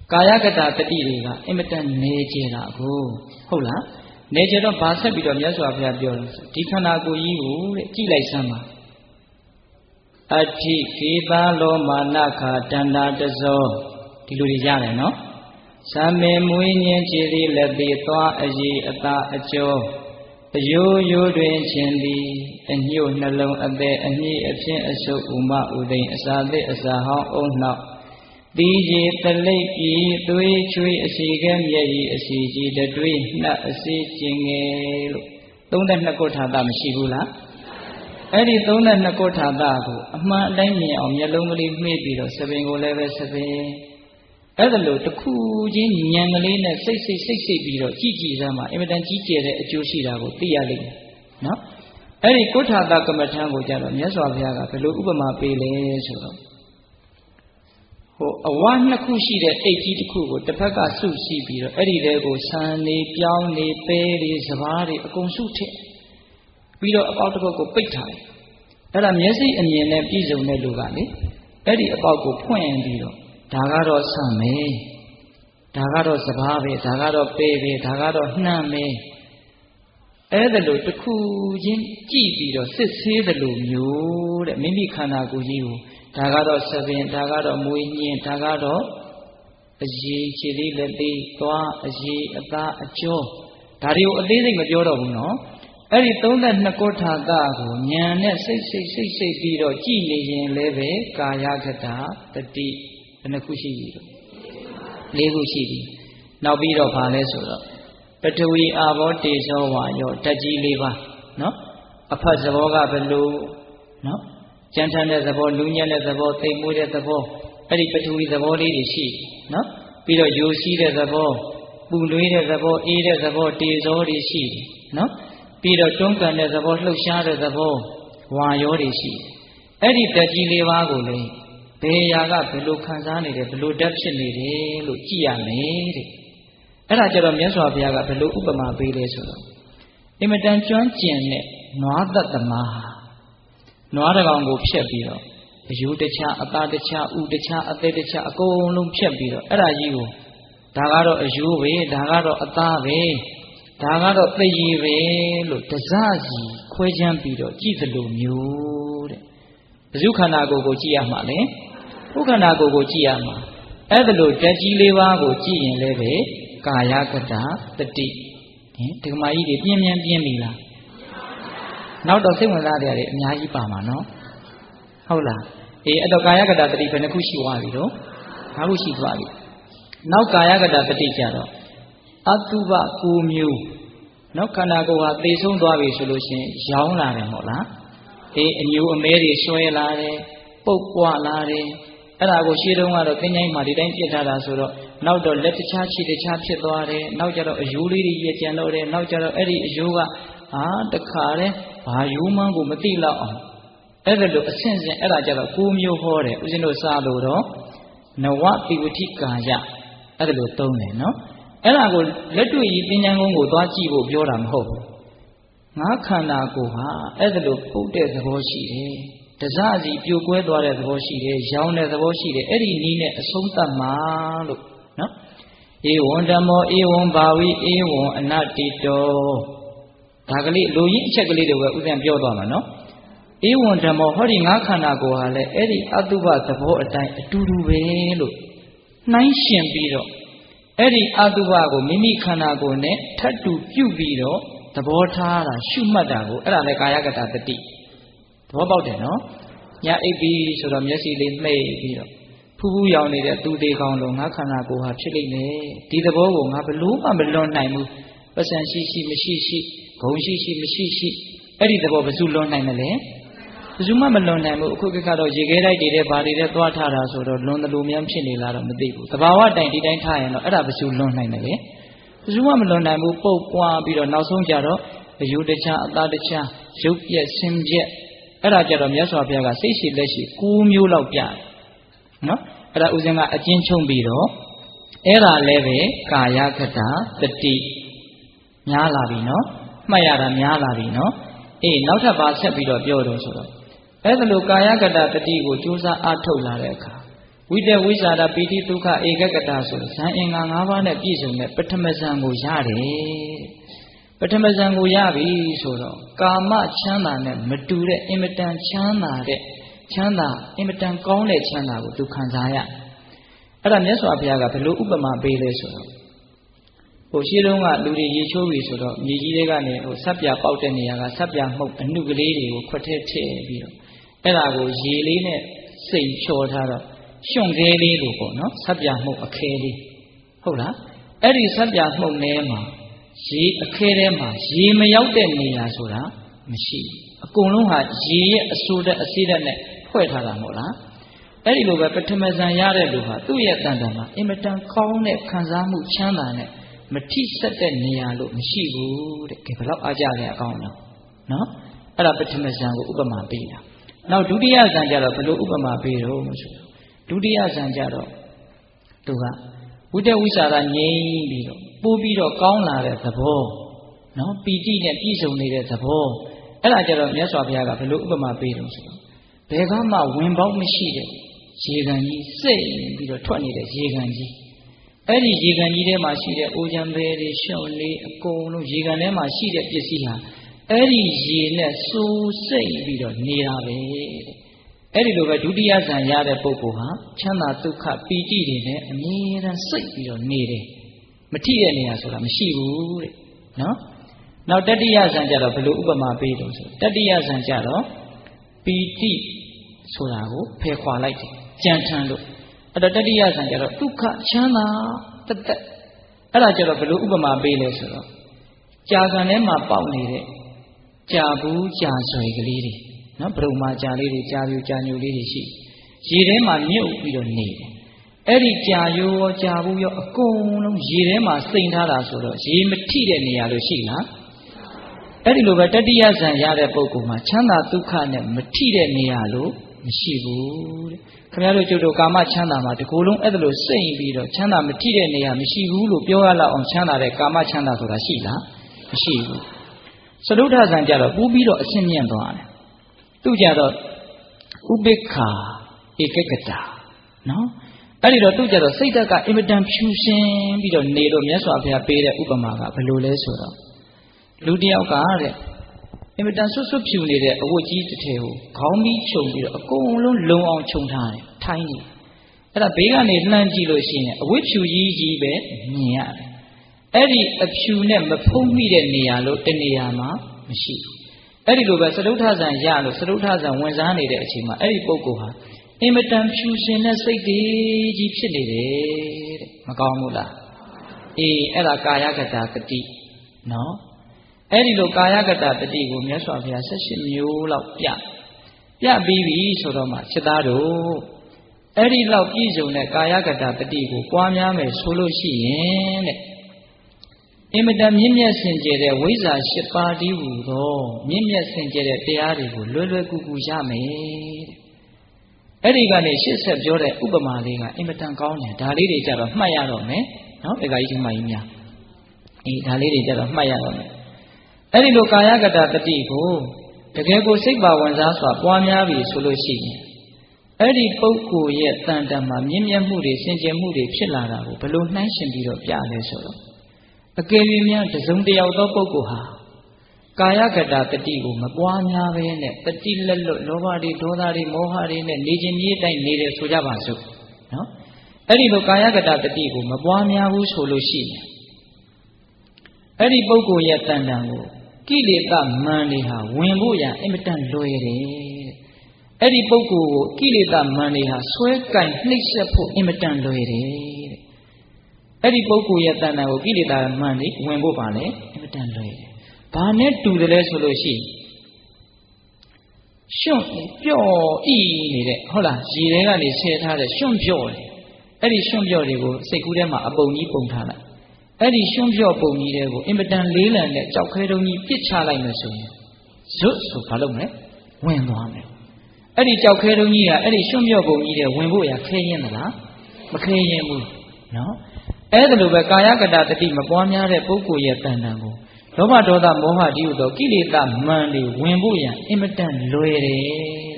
ကာယကတတတိတွေကအင်မတန်နေကြတာကိုဟုတ်လားနေကြတော့ဘာဆက်ပြီးတော့မြတ်စွာဘုရားပြောတယ်ဒီခန္ဓာကိုယ်ကြီးကိုတဲ့ကြည့်လိုက်စမ်းပါအဋ္ဌိခေသာလောမာနခာတန္တာတဇောဒီလိုတွေရတယ်နော်သံမေမွေးညင်းခြေသည်လက်သေးသွားအည်အသာအကျော်အယိုးယိုးတွင်ခြင်းသည်အညှို့နှလုံးအသေးအညှိအဖြစ်အဆုပ်ဥမဥသိမ်အစာသစ်အစာဟောင်းအုံနောက်တိရေတလိပ်ပြည်သွေးချွေးအစီကဲမျက်ရည်အစီကြီးတတွေးနှက်အစီကျင်ငယ်လို့သုံးတဲ့နှစ်ကုဋ္ဌာတမရှိဘူးလားအဲ့ဒီသုံးတဲ့နှစ်ကုဋ္ဌာတကိုအမှန်အတိုင်းမြင်အောင်မျက်လုံးကလေးမှေးပြီးတော့သပင်ကိုလည်းပဲသပင်အဲ့ဒါလို့တစ်ခုချင်းဉာဏ်ကလေးနဲ့စိတ်စိတ်စိတ်စိတ်ပြီးတော့ကြည်ကြည်စမ်းမှာအင်မတန်ကြီးကျယ်တဲ့အကျိုးရှိတာကိုသိရလိမ့်မယ်နော်အဲ့ဒီကုဋ္ဌာတကမ္မထံကိုကြတော့မြတ်စွာဘုရားကဘယ်လိုဥပမာပေးလဲဆိုတော့ဟိုအဝါနှစ်ခုရှိတဲ့အိတ်ကြီးတစ်ခုကိုတစ်ဖက်ကစုစည်းပြီးတော့အဲ့ဒီတဲကိုဆန်နေပြောင်းနေပဲတွေစပားတွေအကုန်စုထည့်ပြီးတော့အပေါက်တစ်ခုကိုပိတ်ထားတယ်အဲ့ဒါမျက်စိအမြင်နဲ့ပြည့်စုံတဲ့လူကလေအဲ့ဒီအပေါက်ကိုဖွင့်ပြီးတော့ဒါကတော့ဆန်မယ်ဒါကတော့စပားပဲဒါကတော့ပဲပဲဒါကတော့နှမ်းမယ်အဲ့ဒါလို့တစ်ခုချင်းကြည့်ပြီးတော့စစ်ဆေးတယ်လို့မျိုးတဲ့မိမိခန္ဓာကိုယ်ကြီးကိုဒါကတော့သပင်ဒါကတော့မွေးညင်းဒါကတော့အရေးခြေလေးလက်သေးသွားအရေးအသားအကျော်ဒါတွေကိုအသေးစိတ်မပြောတော့ဘူးနော်အဲ့ဒီသုံးတဲ့နှစ်ကုဋ္ဌာတကိုဉာဏ်နဲ့စိတ်စိတ်စိတ်စိတ်ပြီးတော့ကြည်နေရင်လည်းပဲကာယကတာတတိဘယ်နှခုရှိပြီလို့လေးခုရှိပြီနောက်ပြီးတော့ဗာလဲဆိုတော့ပထဝီအာဘောတေဇောဝါယောဓာတ်ကြီးလေးပါနော်အဖတ်သဘောကဘယ်လိုနော်ကြမ်းထမ်းတဲ့သဘောလူညံ့တဲ့သဘောသိမ်မွေးတဲ့သဘောအဲ့ဒီပထဝီသဘောလေးတွေရှိနော်ပြီးတော့ယိုစီးတဲ့သဘောပူနွေးတဲ့သဘောအေးတဲ့သဘောတေဇောတွေရှိတယ်နော်ပြီးတော့တွန်းကန်တဲ့သဘောလှုပ်ရှားတဲ့သဘောဝါယောတွေရှိအဲ့ဒီဓာတ်ကြီးလေးပါးကိုလေဘယ်ရာကဘယ်လိုခံစားနေတယ်ဘယ်လိုဓာတ်ဖြစ်နေတယ်လို့ကြည့်ရမယ်တဲ့အဲ့ဒါကြတော့မြတ်စွာဘုရားကဘယ်လိုဥပမာပေးလဲဆိုတော့အင်မတန်ကျွမ်းကျင်တဲ့နွားသက်သမားနွားတကောင်ကိုဖြတ်ပြီးတော့အယူတခြားအသားတခြားဥတခြားအသေးတခြားအကုန်လုံးဖြတ်ပြီးတော့အဲ့ဒါကြီးကိုဒါကတော့အယူပဲဒါကတော့အသားပဲဒါကတော့သိရည်ပဲလို့တစစီခွဲချမ်းပြီးတော့ကြည့်သလိုမျိုးတဲ့ဘုဇုခန္ဓာကိုယ်ကိုကြည့်ရမှာလေဘုခန္ဓာကိုယ်ကိုကြည့်ရမှာအဲ့ဒါလို့ဓာတ်ကြီးလေးပါးကိုကြည့်ရင်လည်းပဲကာယကတတတိဟင်ဒီကမာကြီးတွေပြင်းပြင်းပြင်းပြီလားနောက်တော့စိတ်ဝင်စားကြတယ်အများကြီးပါမှာနော်ဟုတ်လားအေးအဲ့တော့ကာယကတတတိဘယ်နှခုရှိသွားပြီတော့ငါးခုရှိသွားပြီနောက်ကာယကတတတိကြတော့အတုပကိုမျိုးနောက်ခန္ဓာကိုယ်ဟာသေဆုံးသွားပြီဆိုလို့ရှိရင်ရောင်းလာတယ်မဟုတ်လားအေးအမျိုးအမဲတွေဆွဲလာတယ်ပုတ်ပွားလာတယ်အဲ့ဒါကိုရှင်းတုန်းကတော့သင်္ချိုင်းမှာဒီတိုင်းပြစ်ထားတာဆိုတော့နောက်တော့လက်တခြားခြေတခြားဖြစ်သွားတယ်နောက်ကျတော့အယိုးလေးတွေရကြံတော့တယ်နောက်ကျတော့အဲ့ဒီအယိုးကဟာတခါလဲဘာယိုးမှန်းကိုမသိတော့အောင်အဲ့ဒါလို့အဆင့်ဆင့်အဲ့ဒါကြတော့ကိုမျိုးဟောတယ်ဦးဇင်းတို့စာလို့တော့နဝတိဝတိကာယအဲ့ဒါလို့သုံးတယ်နော်အဲ့ဒါကိုလက်တွေ့ကြီးသင်္ချန်ကုန်းကိုသွားကြည့်ဖို့ပြောတာမဟုတ်ဘူးငါခန္ဓာကိုယ်ဟာအဲ့ဒါလို့ပုတ်တဲ့သဘောရှိတယ်တစစီပြိုကွဲသွားတဲ့သဘောရှိတယ်ရောင်းတဲ့သဘောရှိတယ်အဲ့ဒီနည်းနဲ့အဆုံးသတ်မှာလို့နော်ဧဝံဓမ္မောဧဝံဘာဝိဧဝံအနတ္တိတောဒါကလေးလူရင်းအချက်ကလေးတွေကဥစဉ်ပြောသွားမှာနော်ဧဝံဓမ္မောဟောဒီငါခန္ဓာကိုယ်ဟာလည်းအဲ့ဒီအတုပသဘောအတိုင်းအတူတူပဲလို့နှိုင်းရှင်ပြီးတော့အဲ့ဒီအတုပကိုမိမိခန္ဓာကိုယ်နဲ့ထပ်တူပြုပြီးတော့သဘောထားတာရှုမှတ်တာကိုအဲ့ဒါလည်းကာယကတတတိသဘောပေါက်တယ်နော်ညအိပ်ပြီးဆိုတော့မျက်စိလေးမှိတ်ပြီးတော့ဖူးဖူးရောင်နေတဲ့သူသေးကောင်းလို့ငါခန္ဓာကိုယ်ဟာဖြစ်လိမ့်မယ်ဒီသဘောကိုငါဘလို့မှမလွန်နိုင်ဘူးပစံရှိရှိမရှိရှိဂုံရှိရှိမရှိရှိအဲ့ဒီသဘောဘယ်သူလွန်နိုင်မလဲဘယ်သူမှမလွန်နိုင်ဘူးအခုခေတ်ကတော့ရေခဲတိုက်တွေတဲ့ဘာတွေတဲ့သွားထားတာဆိုတော့လွန်တယ်လို့များဖြစ်နေလားတော့မသိဘူးသဘာဝတိုင်ဒီတိုင်းထားရင်တော့အဲ့ဒါဘယ်သူလွန်နိုင်တယ်လဲဘယ်သူမှမလွန်နိုင်ဘူးပုတ်ပွားပြီးတော့နောက်ဆုံးကြတော့အယူတခြားအသားတခြားရုပ်ပြက်ဆင်းပြက်အဲ့ဒါကြတော့မြတ်စွာဘုရားကစိတ်ရှိလက်ရှိကိုးမျိုးလောက်ပြတယ်နော်အဲ့ဒါဥစဉ်ကအကျဉ်းချုပ်ပြီးတော့အဲ့ဒါလည်းပဲကာယကတတတိများလာပြီနော်မှတ်ရတာများလာပြီနော်အေးနောက်ထပ်ပါဆက်ပြီးတော့ပြောတော့ဆိုတော့အဲ့ဒါလိုကာယကတတတိကိုကြိုးစားအားထုတ်လာတဲ့အခါဝိတ္တဝိဇာဒပိတိဒုက္ခဧကကတာဆိုဇန်အင်္ဂါ၅ပါးနဲ့ပြည့်စုံတဲ့ပထမဇန်ကိုရတယ်ပထမဇန်ကိုရပြီဆိုတော့ကာမချမ်းသာနဲ့မတူတဲ့အင်မတန်ချမ်းသာတဲ့ချမ်းသာအင်မတန်ကောင်းတဲ့ချမ်းသာကိုသူခံစားရအဲ့ဒါမြတ်စွာဘုရားကဘယ်လိုဥပမာပေးလဲဆိုတော့ဟိုရှင်းလုံးကလူတွေရေချိုးပြီဆိုတော့မြေကြီးတွေကနေဟိုဆက်ပြပေါက်တဲ့နေရာကဆက်ပြမှုတ်အနုကလေးတွေကိုခွက်ထဲထည့်ပြီးတော့အဲ့ဒါကိုရေလေးနဲ့စိတ်ချော်ထားတော့ရွှွန့်ကလေးလေးလို့ပေါ့နော်ဆက်ပြမှုတ်အခဲလေးဟုတ်လားအဲ့ဒီဆက်ပြမှုတ်ထဲမှာရေအခဲထဲမှာရေမရောက်တဲ့နေရာဆိုတာမရှိအကုန်လုံးဟာရေရဲ့အဆိုးတဲ့အစီးတဲ့နဲ့ဖွဲ့ထားတာမဟုတ်လားအဲ့ဒီလိုပဲပထမဇန်ရတဲ့လူဟာသူ့ရဲ့တန်တန်မှာအင်မတန်ကောင်းတဲ့ခံစားမှုချမ်းသာနဲ့မထိဆက်တဲ့နေရာလို့မရှိဘူးတဲ့ကဲဘယ်တော့အားကြလဲအကောင်းတော့နော်အဲ့ဒါပထမဇန်ကိုဥပမာပေးတာနောက်ဒုတိယဇန်ကြတော့ဘယ်လိုဥပမာပေးတော့မဆိုဒုတိယဇန်ကြတော့သူကဝိတ္တဝိစာရငြိမ့်ပြီးတော့ပိုးပြီးတော့ကောင်းလာတဲ့သဘောနော်ပီတိနဲ့ပြည့်စုံနေတဲ့သဘောအဲ့ဒါကြတော့မြတ်စွာဘုရားကဘယ်လိုဥပမာပေးတော့ဆိုတော့ဘယ်ကမှဝင်ပေါက်မရှိတဲ့ရေကန်ကြီးစိတ်ပြီးတော့ထွက်နေတဲ့ရေကန်ကြီးအဲ့ဒီရေကန်ကြီးထဲမှာရှိတဲ့အိုးချမ်းပဲတွေရှုံလေးအကုန်လုံးရေကန်ထဲမှာရှိတဲ့ပစ္စည်းဟာအဲ့ဒီရေနဲ့စိုးစိတ်ပြီးတော့နေတာပဲအဲ့ဒီလိုပဲဒုတိယဇန်ရတဲ့ပုဂ္ဂိုလ်ဟာချမ်းသာဒုက္ခပီတိတွေနဲ့အမြဲတမ်းစိတ်ပြီးတော့နေတယ်မထိတဲ့နေရာဆိုတာမရှိဘူးတဲ့နော်နောက်တတိယဇန်ကြတော့ဘယ်လိုဥပမာပေးလို့ဆိုတတိယဇန်ကြတော့ပီတိဆိုတာကိုဖယ်ခွာလိုက်တယ်ကြံထမ်းလို့အဲ့တော့တတိယဇန်ကြတော့ဒုက္ခချမ်းသာတက်တက်အဲ့ဒါကြတော့ဘယ်လိုဥပမာပေးလဲဆိုတော့ကြာခံထဲမှာပေါက်နေတဲ့ကြာဘူးကြာဆွဲကလေးတွေနော်ဗြဟ္မာကြာလေးတွေကြာပြူကြာညိုလေးတွေရှိရေထဲမှာမြုပ်ပြီးတော့နေတယ်အဲ့ဒီကြာရိုးရောကြာဘူးရောအကုန်လုံးရေထဲမှာစိမ့်ထားတာဆိုတော့ရေမထိတဲ့နေရာလို့ရှိလားအဲ့ဒီလိုပဲတတိယဇန်ရတဲ့ပုဂ္ဂိုလ်မှာချမ်းသာဒုက္ခနဲ့မထိတဲ့နေရာလို့မရှိဘူးတဲ့ခင်ဗျားတို့ကျုပ်တို့ကာမချမ်းသာမှာဒီကိုယ်လုံးအဲ့ဒါလို့စိမ့်ပြီးတော့ချမ်းသာမထိတဲ့နေရာမရှိဘူးလို့ပြောရလောက်အောင်ချမ်းသာတဲ့ကာမချမ်းသာဆိုတာရှိလားမရှိဘူးသရုဒ္ဓဇန်ကြတော့ပူးပြီးတော့အရှင်းမြင့်သွားတယ်သူကြတော့ဥပိ္ပခာဧကကတာနော်အဲ့ဒီတော့သူကြတော့စိတ်ဓာတ်ကအင်မတန်ဖြူရှင်ပြီးတော့နေလို့မြတ်စွာဘုရားပေးတဲ့ဥပမာကဘယ်လိုလဲဆိုတော့လူတယောက်ကတဲ့အင်မတန်ဆွတ်ဆွတ်ဖြူနေတဲ့အဝတ်ကြီးတစ်ထည်ကိုခေါင်းပြီးခြုံပြီးတော့အကုန်လုံးလုံအောင်ခြုံထားတယ်ထိုင်းနေအဲ့ဒါဘေးကနေလှမ်းကြည့်လို့ရှိရင်အဝတ်ဖြူကြီးကြီးပဲမြင်ရတယ်အဲ့ဒီအဖြူနဲ့မဖုံးမိတဲ့နေရာလို့တနေရာမှာမရှိဘူးအဲ့ဒီလိုပဲသရုဒ္ဓဇန်ရလို့သရုဒ္ဓဇန်ဝင်စားနေတဲ့အချိန်မှာအဲ့ဒီပုဂ္ဂိုလ်ဟာအင်မတန်ဖြူရှင်တဲ့စိတ်တည်းကြီးဖြစ်နေတယ်တဲ့မကောင်းဘူးလားအေးအဲ့ဒါကာယကတာတတိနော်အဲ့ဒီလိုကာယကတာတတိကိုမြတ်စွာဘုရား၁၈မျိုးလောက်ပြပြပြီးပြီဆိုတော့မှစိတ်သားတို့အဲ့ဒီလောက်ပြည့်စုံတဲ့ကာယကတာတတိကိုပွားများမယ်ဆိုလို့ရှိရင်တဲ့အင်မတန်မြင့်မြတ်စင်ကြယ်တဲ့ဝိဇ္ဇာ၈ပါးတည်းဟူသောမြင့်မြတ်စင်ကြယ်တဲ့တရားတွေကိုလွယ်လွယ်ကူကူရမယ်တဲ့အဲ့ဒီကနေရှစ်ဆက်ပြောတဲ့ဥပမာလေးကအင်မတန်ကောင်းတယ်ဒါလေးတွေကြတော့မှတ်ရတော့မယ်နော်ဧကကြီးချင်းမကြီးများအေးဒါလေးတွေကြတော့မှတ်ရတော့မယ်အဲ့ဒီလိုကာယကတာတတိကိုတကယ်ကိုစိတ်ပါဝင်စားစွာပွားများပြီဆိုလို့ရှိရင်အဲ့ဒီပုဂ္ဂိုလ်ရဲ့တန်တန်မှာမြင့်မြတ်မှုတွေစင်ကြယ်မှုတွေဖြစ်လာတာကိုဘယ်လိုနှိုင်းရှင်ပြီးတော့ပြလဲဆိုတော့အကယ်၍များတစုံတယောက်သောပုဂ္ဂိုလ်ဟာကာယကတာတတိကိုမပွားများဘဲနဲ့တတိလက်လွတ်လောဘတွေဒေါသတွေမောဟတွေနဲ့နေခြင်းကြီးတိုင်းနေတယ်ဆိုကြပါစို့နော်အဲ့ဒီလိုကာယကတာတတိကိုမပွားများဘူးဆိုလို့ရှိရင်အဲ့ဒီပုဂ္ဂိုလ်ရဲ့တန်တန်ကိုကိလေသာမန်တွေဟာဝင်ဖို့ရအင်မတန်လွယ်တယ်အဲ့ဒီပုဂ္ဂိုလ်ကိုကိလေသာမန်တွေဟာဆွဲကင်နှိပ်စက်ဖို့အင်မတန်လွယ်တယ်အဲ့ဒီပုဂ္ဂိုလ်ရဲ့တန်တန်ကိုကိလေသာမန်တွေဝင်ဖို့ပါလေအင်မတန်လွယ်တယ်ဘာနဲ့တူတယ်လဲဆိုလို့ရှိရင်ရှွန့်ပျော့ဤနေတဲ့ဟုတ်လားရေထဲကနေဆဲထားတဲ့ရှွန့်ပျော့တယ်အဲ့ဒီရှွန့်ပျော့တွေကိုစိတ်ကူးထဲမှာအပုံကြီးပုံထားလိုက်အဲ့ဒီရှွန့်ပျော့ပုံကြီးတွေကိုအင်မတန်လေးလံတဲ့ကြောက်ခဲတုံးကြီးပစ်ချလိုက်မယ်ဆိုရင်ဇွတ်ဆိုဘာလုပ်မလဲဝင်သွားမယ်အဲ့ဒီကြောက်ခဲတုံးကြီးကအဲ့ဒီရှွန့်ပျော့ပုံကြီးတွေဝင်ဖို့ရခဲရင်မလားမခဲရင်ဘူးနော်အဲ့ဒါလိုပဲကာယကတာတတိမပွားများတဲ့ပုဂ္ဂိုလ်ရဲ့တန်တန်ကိုလောဘဒေါသမောဟတည်းဟူသောကိလေသာမန်တွေဝင်ဖို့ရန်အင်မတန်လွယ်တယ်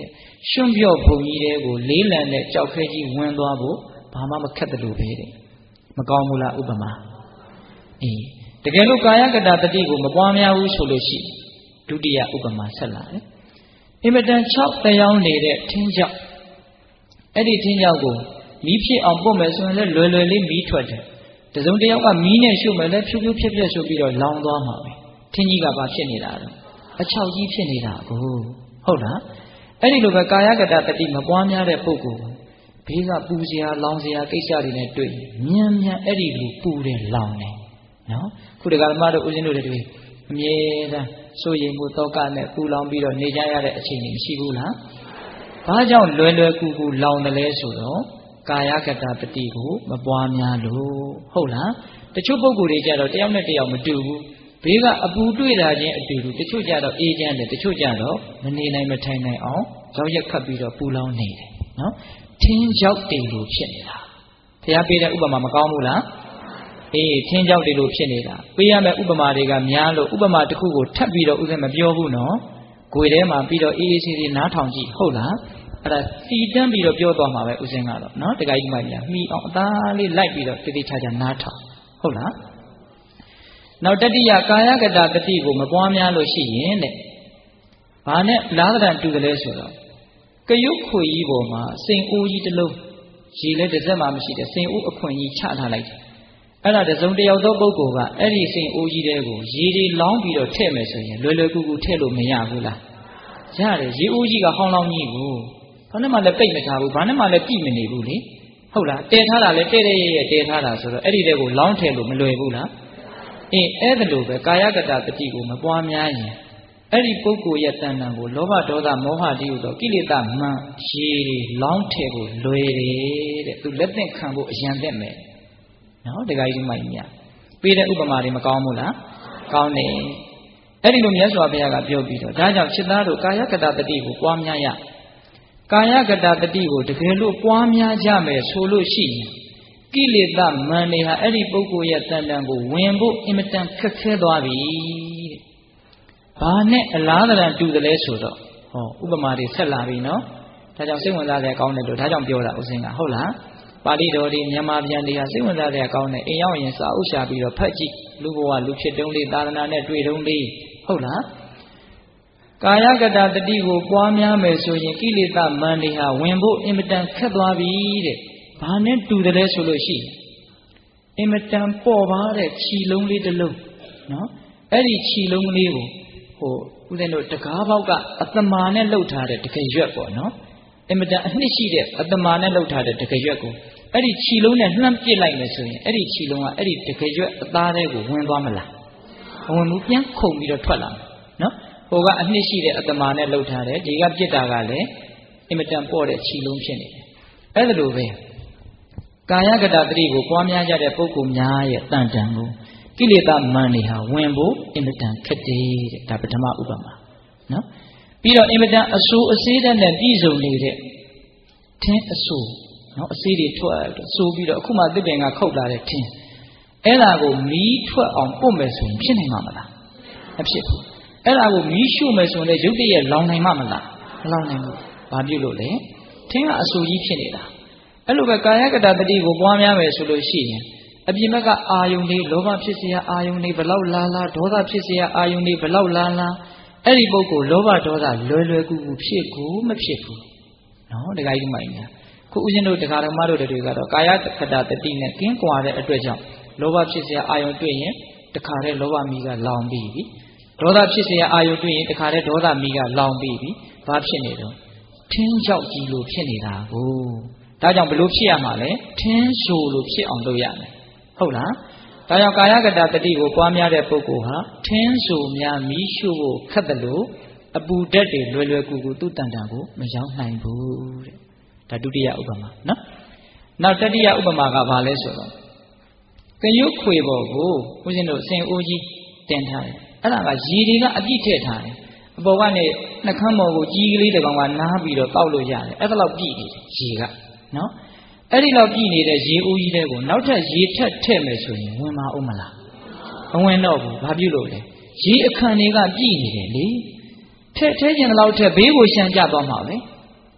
ရွှွန့်ပြော့ဘုံကြီးတွေကိုလေးလံတဲ့ကြောက်ခဲကြီးဝင်သွားဖို့ဘာမှမခက်တယ်လို့ပဲတဲ့မကောင်းဘူးလားဥပမာအေးတကယ်လို့ကာယကတတတိကိုမပွားများဘူးဆိုလို့ရှိဒုတိယဥပမာဆက်လာတယ်အင်မတန်၆တရားနေတဲ့ထင်းကြောက်အဲ့ဒီထင်းကြောက်ကိုမီးဖြစ်အောင်ပုတ်မယ်ဆိုရင်လည်းလွယ်လွယ်လေးမီးထွက်တယ်တစုံတစ်ယောက်ကမီးနဲ့ရှုပ်မယ်လည်းဖြူဖြူဖြစ်ဖြစ်ရှုပ်ပြီးတော့လောင်သွားမှာပဲထင်းကြီးကဘာဖြစ်နေတာလဲအချောက်ကြီးဖြစ်နေတာကိုဟုတ်လားအဲ့ဒီလိုပဲကာယကတတတိမပွားများတဲ့ပုဂ္ဂိုလ်ဘေးကပူစရာလောင်စရာကိစ္စတွေနဲ့တွေ့မြန်မြန်အဲ့ဒီလိုပူတယ်လောင်တယ်နော်ခုတကယ်မှတို့ဦးဇင်းတို့တွေအမြဲတမ်းစိုးရိမ်မှုတောကနဲ့ပူလောင်ပြီးတော့နေကြရတဲ့အချိန်တွေမရှိဘူးလားဘာကြောင့်လွယ်လွယ်ကူကူလောင်တယ်လဲဆိုတော့ကာယကတတတိကိုမပွားများလို့ဟုတ်လားတချို့ပုဂ္ဂိုလ်တွေကြတော့တယောက်နဲ့တယောက်မတူဘူးဘေးကအပူတွေ့တာချင်းအတူတူတချို့ကြတော့အေးချမ်းတယ်တချို့ကြတော့မနေနိုင်မထိုင်နိုင်အောင်ရောက်ရက်ခတ်ပြီးတော့ပူလောင်နေတယ်နော်ထင်းရောက်တယ်လို့ဖြစ်နေတာဘုရားပေးတဲ့ဥပမာမကောင်းဘူးလားအေးထင်းကြောက်တယ်လို့ဖြစ်နေတာပေးရမယ့်ဥပမာတွေကများလို့ဥပမာတစ်ခုကိုထပ်ပြီးတော့ဥစဉ်မပြောဘူးနော်ကိုယ်ထဲမှာပြီးတော့အေးအေးဆေးဆေးနားထောင်ကြည့်ဟုတ်လားအဲ့ဒါစီတန်းပြီးတော့ပြောသွားမှာပဲဥစဉ်ကတော့နော်တခါကြီးမှများမှီအောင်အသားလေးလိုက်ပြီးတော့တိတိကျကျနားထောင်ဟုတ်လားနောက်တတိယကာယကတတတိကိုမပွားများလို့ရှိရင်တဲ့ဘာနဲ့လားသဏ္ဍာန်တူတယ်လဲဆိုတော့ကရုတ်ခွေကြီးပေါ်မှာစိန်အိုးကြီးတစ်လုံးရေလည်းတစ်စက်မှမရှိတဲ့စိန်အိုးအခွင့်ကြီးချထားလိုက်တယ်အဲ့ဒါတစုံတယောက်သောပုဂ္ဂိုလ်ကအဲ့ဒီစိန်အိုးကြီးတွေကိုရေတွေလောင်းပြီးတော့ထည့်မယ်ဆိုရင်လွယ်လွယ်ကူကူထည့်လို့မရဘူးလားရတယ်ရေအိုးကြီးကဟောင်းလောင်းကြီးကိုဘာနဲ့မှလည်းပိတ်မထားဘူးဘာနဲ့မှလည်းပြိမနေဘူးလေဟုတ်လားတဲထားတာလည်းတဲတဲရဲရဲတဲထားတာဆိုတော့အဲ့ဒီတဲ့ကိုလောင်းထည့်လို့မလွယ်ဘူးလားအေးအဲ့ဒါလိုပဲကာယကတတတိကိုမပွားများရင်အဲ့ဒီပုဂ္ဂိုလ်ရဲ့တဏ္ဍာကိုလောဘဒေါသမောဟတိဟုသောကိလေသာမှန်ရေလောင်းထည့်ဖို့လွယ်တယ်တဲ့သူလက်သင့်ခံဖို့အရန်သက်မယ်နော်တခါကြီးမိုက်မြပေးတဲ့ဥပမာတွေမကောင်းဘူးလားကောင်းတယ်အဲ့ဒီလိုမြတ်စွာဘုရားကပြောပြီးတော့ဒါကြောင့်จิตသားတို့ကာယကတတတိကိုပွားများရကာယကတတတိကိုတကယ်လို့ပွားများကြမယ်ဆိုလို့ရှိရင်ကိလေသာမန်တွေဟာအဲ့ဒီပုဂ္ဂိုလ်ရဲ့တဏ္ဍာကိုဝင်ဖို့အင်မတန်ခက်ခဲသွားပြီတဲ့ဘာနဲ့အလားတန်တူတယ်လဲဆိုတော့ဟောဥပမာတွေဆက်လာပြီနော်ဒါကြောင့်စိတ်ဝင်စားတဲ့အကောင်းတယ်လို့ဒါကြောင့်ပြောတာဥစဉ်ကဟုတ်လားပါဠိတော်တွေမြန်မာပြန်တွေဟာစိတ်ဝင်စားတဲ့အကောင်းတယ်အိမ်ရောက်ရင်စာအုပ်ရှာပြီးတော့ဖတ်ကြည့်လူဘဝလူဖြစ်တုံးလေးသာသနာနဲ့တွေ့တုံးလေးဟုတ်လားကာယကတတတိကိုပွားများမယ်ဆိုရင်ကိလေသာမန်တွေဟာဝင်ဖို့အင်မတန်ခက်သွားပြီတဲ့ဘာနဲ့တူတယ်လဲဆိုလို့ရှိရင်အင်မတန်ပေါ်ပါတဲ့ခြီလုံးလေးတစ်လုံးနော်အဲ့ဒီခြီလုံးလေးကိုဟိုဦးဇင်းတို့တကားပေါက်ကအတမာနဲ့လှုပ်ထားတဲ့တကယ်ရွက်ပေါ့နော်အင်မတန်အနှစ်ရှိတဲ့အတမာနဲ့လှုပ်ထားတဲ့တကယ်ရွက်ကိုအဲ့ဒီခြီလုံးနဲ့လှမ်းပစ်လိုက်မယ်ဆိုရင်အဲ့ဒီခြီလုံးကအဲ့ဒီတကယ်ရွက်အသားတွေကိုဝင်သွားမလားမဝင်ဘူးပြန်ခုန်ပြီးတော့ထွက်လာမယ်နော်ဟိုကအနှစ်ရှိတဲ့အတမာနဲ့လှုပ်ထားတယ်ဒီကပြစ်တာကလည်းအင်မတန်ပေါ့တဲ့ခြီလုံးဖြစ်နေတယ်အဲ့ဒါလိုပဲကာယကတတတိကိုပွားများကြတဲ့ပုဂ္ဂိုလ်များရဲ့တန်တန်ကိုကိလေသာမန်တွေဟာဝင်ဖို့အင်မတန်ခက်တယ်တဲ့ဒါပထမဥပမာနော်ပြီးတော့အင်မတန်အဆူအစေးတဲ့နဲ့ပြည်စုံနေတဲ့ထင်းအဆူနော်အစေးတွေထွက်အဆူပြီးတော့အခုမှသစ်ပင်ကခုတ်လာတဲ့ထင်းအဲ့ဒါကိုမီးထွက်အောင်ပုတ်မယ်ဆိုရင်ဖြစ်နိုင်မှာမလားမဖြစ်ဘူးအဲ့ဒါကိုမီးရှို့မယ်ဆိုရင်ရုပ်တရက်လောင်နိုင်မှာမလားမလောင်နိုင်ဘူးဘာဖြစ်လို့လဲထင်းကအဆူကြီးဖြစ်နေတာအဲ့လိုပဲကာယကတတတိကိုပွားများမယ်ဆိုလို့ရှိရင်အပြင်ဘက်ကအာယုန်တွေလောဘဖြစ်เสียအာယုန်တွေဘလောက်လာလာဒေါသဖြစ်เสียအာယုန်တွေဘလောက်လာလာအဲ့ဒီပုဂ္ဂိုလ်လောဘဒေါသလွယ်လွယ်ကူကူဖြစ်ကိုမဖြစ်ဘူးနော်တခါကြီးမှိုင်ညာခုဦးဇင်းတို့တရားတော်မတို့တွေကတော့ကာယကတတတိနဲ့ကင်းကွာတဲ့အတွက်ကြောင့်လောဘဖြစ်เสียအာယုန်တွေ့ရင်တခါတည်းလောဘမီးကလောင်ပြီးပြီဒေါသဖြစ်เสียအာယုန်တွေ့ရင်တခါတည်းဒေါသမီးကလောင်ပြီးပြီဘာဖြစ်နေတော့ထင်းကြောက်ကြီးလို့ဖြစ်နေတာကိုဒါကြောင့်ဘလို့ဖြစ်ရမှာလဲထင်းဆိုလို့ဖြစ်အောင်လုပ်ရမယ်ဟုတ်လားဒါကြောင့်ကာယကတတတိကိုပွားများတဲ့ပုဂ္ဂိုလ်ဟာထင်းဆိုများမီးရှို့ဖို့ခက်တယ်လို့အပူဓာတ်တွေလွယ်လွယ်ကူကူသူ့တန်တန်ကိုမရောက်နိုင်ဘူးတဲ့ဒါဒုတိယဥပမာနော်နောက်တတိယဥပမာကဘာလဲဆိုတော့ကရုတ်ခွေပေါ်ကိုဦးဇင်းတို့စင်အိုးကြီးတင်ထားတယ်အဲ့ဒါကရေတွေကအပြည့်ထည့်ထားတယ်အပေါ်ကနေနှခမ်းပေါ်ကိုကြီးကလေးတစ်ကောင်ကနားပြီးတော့တောက်လို့ရတယ်အဲ့ဒါလောက်ပြည့်နေတယ်ရေကနော်အဲ့ဒီလောက်ပြည့်နေတဲ့ရေအိုးကြီးတွေကိုနောက်ထပ်ရေထက်ထည့်မယ်ဆိုရင်ဝင်မအောင်မလားမဝင်တော့ဘူးဘာဖြစ်လို့လဲရေအခန့်တွေကပြည့်နေတယ်လေထက်ထဲကျင်တဲ့လောက်ထက်ဘေးကိုရှမ်းကြသွားမှာပဲဟ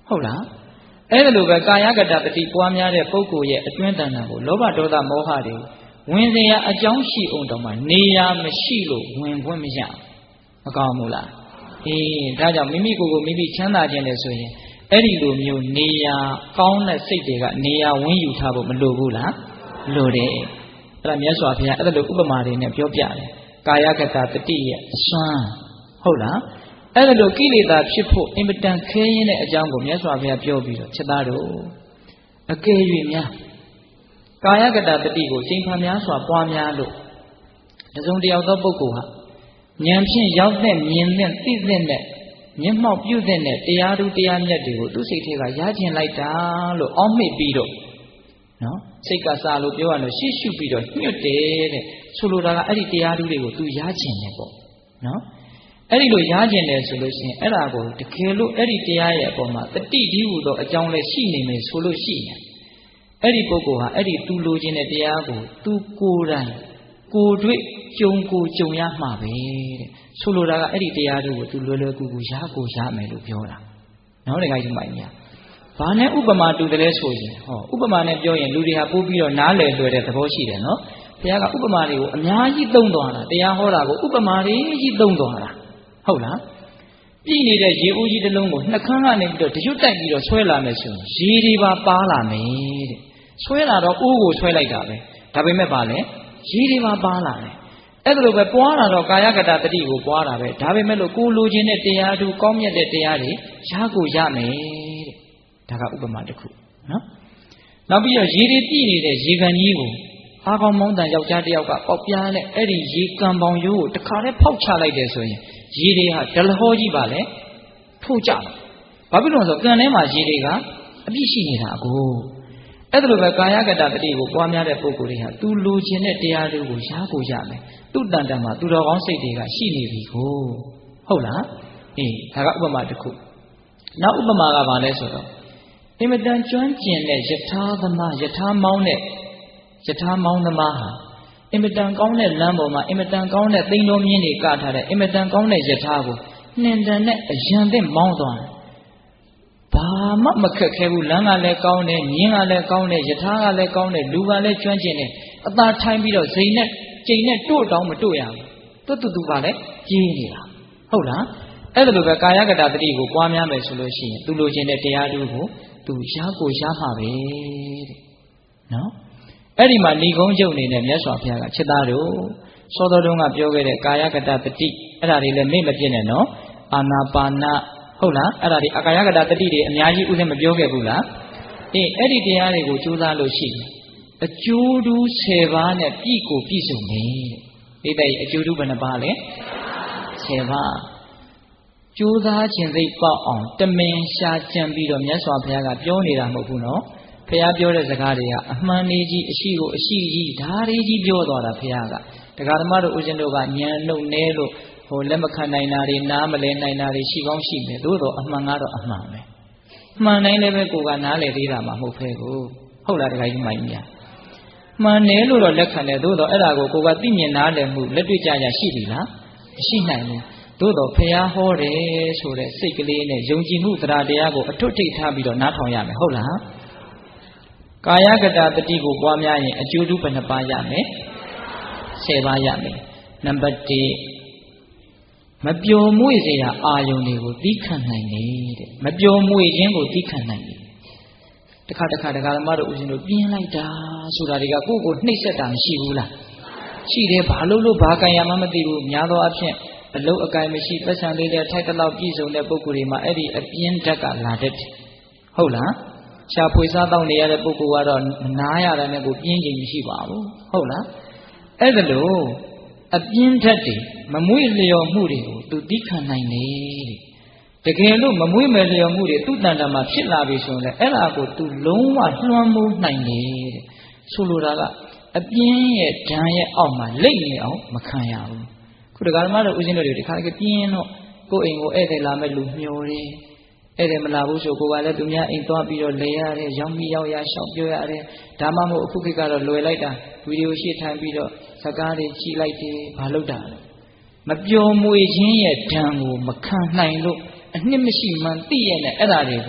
ဟုတ်လားအဲ့ဒါလိုပဲကာယကတတတိပွားများတဲ့ပုဂ္ဂိုလ်ရဲ့အတွင်းတဏ္ဍာကိုလောဘဒေါသမောဟတွေဝင်စရာအကြောင်းရှိအောင်တော့မှနေရာမရှိလို့ဝင်ခွင့်မရမကောင်းဘူးလားအေးဒါကြောင့်မိမိကိုယ်ကိုမိမိချမ်းသာခြင်းလေဆိုရင်အဲ့ဒီလိုမျိုးနေရာကောင်းတဲ့စိတ်တွေကနေရာဝန်းယူထားဖို့မလိုဘူးလားလိုတယ်အဲ့ဒါမြတ်စွာဘုရားအဲ့ဒါလိုဥပမာတွေနဲ့ပြောပြတယ်ကာယကတတတိရဲ့အစွမ်းဟုတ်လားအဲ့ဒါလိုကိလေသာဖြစ်ဖို့အင်မတန်ခဲရင်းတဲ့အကြောင်းကိုမြတ်စွာဘုရားပြောပြီးတော့ချက်သားတို့အကယ်၍များကာယကတတတိကိုချိန်ဖန်များစွာပွားများလို့တစုံတယောက်သောပုဂ္ဂိုလ်ဟာဉာဏ်ဖြင့်ရောက်တဲ့မြင်တဲ့သိတဲ့နဲ့မျက်မှောက်ပြုတဲ့နဲ့တရားဓုတရားမြတ်တွေကိုသူ့စိတ်ထဲကရကျင်လိုက်တာလို့အောက်မေ့ပြီးတော့နော်စိတ်ကစားလို့ပြောရလို့ရှေ့ရှုပြီးတော့ညွတ်တယ်တဲ့ဆိုလိုတာကအဲ့ဒီတရားဓုတွေကိုသူရကျင်တယ်ပေါ့နော်အဲ့ဒီလိုရကျင်တယ်ဆိုလို့ရှိရင်အဲ့ဒါကိုတကယ်လို့အဲ့ဒီတရားရဲ့အပေါ်မှာတတိဒီဟုသောအကြောင်းလည်းရှိနေမယ်ဆိုလို့ရှိရင်အဲ့ဒီပုဂ္ဂိုလ်ဟာအဲ့ဒီသူလိုချင်တဲ့တရားကိုသူကိုယ်တိုင်ကိုယ်တွေ့ကြုံကိုကြုံရမှာပဲတဲ့ဆိုလိုတာကအဲ့ဒီတရားတွေကိုသူလွယ်လွယ်ကူကူရကိုရမယ်လို့ပြောတာနော်တခါကြီးမိုင်းများဘာနဲ့ဥပမာတူတယ်လဲဆိုရင်ဟောဥပမာနဲ့ပြောရင်လူတွေဟာပို့ပြီးတော့နားလည်လွယ်တဲ့သဘောရှိတယ်နော်ဘုရားကဥပမာတွေကိုအများကြီးသုံးသွားတာတရားဟောတာကိုဥပမာတွေကြီးသုံးသွားတာဟုတ်လားပြည်နေတဲ့ရေအိုးကြီးတစ်လုံးကိုနှကန်းကနေပြီးတော့တရွတ်တိုက်ပြီးတော့ဆွဲလာမယ်ဆိုရင်ရေတွေပါပါလာမယ်တဲ့ဆွဲလာတော့အိုးကိုဆွဲလိုက်တာပဲဒါပေမဲ့ပါလေရေတွေပါပါလာတယ်အဲ့ဒါလိုပဲပွားလာတော့ကာယကတတတိကိုပွားတာပဲဒါပေမဲ့လို့ကိုလိုချင်တဲ့တရားသူကောင်းမြတ်တဲ့တရားတွေရကိုရမယ်တဲ့ဒါကဥပမာတစ်ခုနော်နောက်ပြီးတော့ရေတွေပြည်နေတဲ့ရေကန်ကြီးကိုအားကောင်းမောင်းတန်ယောက်ျားတစ်ယောက်ကပေါက်ပြားနဲ့အဲ့ဒီရေကန်ပေါင်ရိုးကိုတခါတည်းဖောက်ချလိုက်တယ်ဆိုရင်ရေတွေဟာဒလဟောကြီးပါလေထိုးကြတယ်ဘာဖြစ်လို့လဲဆိုကန်ထဲမှာရေတွေကအပြည့်ရှိနေတာအကိုအဲ့ဒါလိုပဲကာယကတတတိကိုပွားများတဲ့ပုဂ္ဂိုလ်တွေဟာသူလိုချင်တဲ့တရားတွေကိုရကိုရမယ်သူ့တန်တန်မှာသူတော်ကောင်းစိတ်တွေကရှိနေပြီကိုဟုတ်လားအေးဒါကဥပမာတစ်ခုနောက်ဥပမာကဘာလဲဆိုတော့အင်မတန်ကျွမ်းကျင်တဲ့ယထာသမားယထာမောင်းတဲ့ယထာမောင်းသမားဟာအင်မတန်ကောင်းတဲ့လမ်းပေါ်မှာအင်မတန်ကောင်းတဲ့သိန်းတော်မြင်းတွေကထားတဲ့အင်မတန်ကောင်းတဲ့ယထာကိုနှင်တန်နဲ့အရန်တဲ့မောင်းသွားတယ်ဘာမှမခက်ခဲဘူးလမ်းကလည်းကောင်းတယ်မြင်းကလည်းကောင်းတယ်ယထာကလည်းကောင်းတယ်လူကလည်းကျွမ်းကျင်တယ်အသာထိုင်ပြီးတော့ဇိမ်နဲ့ကျိန်နဲ့တို့တောင်းမတို့ရဘူးတူတူပါလေကြီးနေတာဟုတ်လားအဲ့ဒါလိုပဲကာယကတတတိကိုပွားများမယ်ဆိုလို့ရှိရင်သူလိုချင်တဲ့တရားတို့ကိုသူရကိုရမှာပဲတဲ့နော်အဲ့ဒီမှာဏိကုံးကျုပ်နေနဲ့မြတ်စွာဘုရားကချက်သားတို့စောတော်တုန်းကပြောခဲ့တဲ့ကာယကတတတိအဲ့ဒါတွေလည်းမေ့မပြည့်နဲ့နော်အာနာပါနဟုတ်လားအဲ့ဒါဒီအကာယကတတတိတွေအများကြီးဥစဉ်မပြောခဲ့ဘူးလားအေးအဲ့ဒီတရားတွေကိုကြိုးစားလို့ရှိတယ်အကျိုးတူးဆယ်ပါးနဲ့ပြည့်ကိုပြည့်စုံတယ်တဲ့ဒီတဲ့အကျိုးတူးဘယ်နှပါးလဲဆယ်ပါးကြိုးစားခြင်းစိတ်ပေါက်အောင်တမင်ရှာကြံပြီးတော့မြတ်စွာဘုရားကပြောနေတာမဟုတ်ဘူးနော်ဘုရားပြောတဲ့စကားတွေကအမှန်လေးကြီးအရှိကိုအရှိကြီးဓာရီကြီးပြောသွားတာဘုရားကတရားဓမ္မတို့ဦးဇင်းတို့ကဉာဏ်နှုတ်နဲလို့ဟိုလက်မခံနိုင်တာတွေနားမလဲနိုင်တာတွေရှိကောင်းရှိမယ်သို့တော့အမှန်ကတော့အမှန်ပဲမှန်တိုင်းလည်းပဲကိုကနားလဲသေးတာမှမဟုတ်ဖဲကိုဟုတ်လားတခါကြီးမိုင်းများမှန်တယ်လို့တော့လက်ခံတယ်သို့တော့အဲ့ဒါကိုကိုကသိမြင်နားလည်မှုလက်တွေ့ကြရရှိပြီလားမရှိနိုင်ဘူးသို့တော့ဖះဟောတယ်ဆိုတဲ့စိတ်ကလေးနဲ့ယုံကြည်မှုတရားတရားကိုအထွတ်ထိပ်ထားပြီးတော့နားထောင်ရမယ်ဟုတ်လားကာယကတတတိကိုပွားများရင်အကျိုးတူးဘယ်နှပါးရမယ်ဆယ်ပါးရမယ်နံပါတ်တစ်မပျော်မွေ့စေရာအာယုန်တွေကိုသီးခံနိုင်တယ်မပျော်မွေ့ခြင်းကိုသီးခံနိုင်တယ်တခါတခါတရားဓမ္မတို့ဦးဇင်းတို့ပြင်းလိုက်တာဆိုတာတွေကကိုယ့်ကိုနှိပ်စက်တာမရှိဘူးလားရှိတယ်ဘာလို့လို့ဘာကံရမှမသိဘူးများသောအားဖြင့်အလုတ်အကင်မရှိပတ်စံလေးတဲ့ထိုက်တလောက်ပြည့်စုံတဲ့ပုဂ္ဂိုလ်တွေမှာအဲ့ဒီအပြင်းဓာတ်ကလာတတ်တယ်ဟုတ်လားရှားဖွေစားတောင်းနေရတဲ့ပုဂ္ဂိုလ်ကတော့နားရတာနဲ့ကိုပြင်းချိန်မရှိပါဘူးဟုတ်လားအဲ့ဒါလို့အပြင်းဓာတ်တွေမမွေ့လျော်မှုတွေကိုသူသိခံနိုင်တယ်တကယ်လို့မမွေ့မယ်လျော်မှုတွေသူ့တန်တာမှာဖြစ်လာပြီဆိုရင်လည်းအဲ့ဒါကိုသူလုံးဝလွှမ်းမိုးနိုင်တယ်တဲ့ဆိုလိုတာကအပြင်းရဲ့ဓာတ်ရဲ့အောက်မှာလိတ်နေအောင်မခံရဘူးခုတက္ကမတို့ဦးဇင်းတို့တွေဒီခါကပြင်းတော့ကိုယ်အိမ်ကိုဧည့်သည်လာမဲ့လူမျောတယ်ဧည့်သည်မလာဘူးဆိုကိုယ်ကလည်းသူများအိမ်သွားပြီးတော့လဲရတယ်ရောင်းမိရောက်ရရှောက်ပြောရတယ်ဒါမှမဟုတ်အခုခေတ်ကတော့လွယ်လိုက်တာဗီဒီယိုရှေ့ထိုင်ပြီးတော့စကားတွေကြည့်လိုက်တယ်ဘာလို့တာလဲမပျော်မွေခြင်းရဲ့ဓာတ်ကိုမခံနိုင်လို့အနှစ်မရှိမှန်သိရတဲ့အဲ့ဒါတွေကို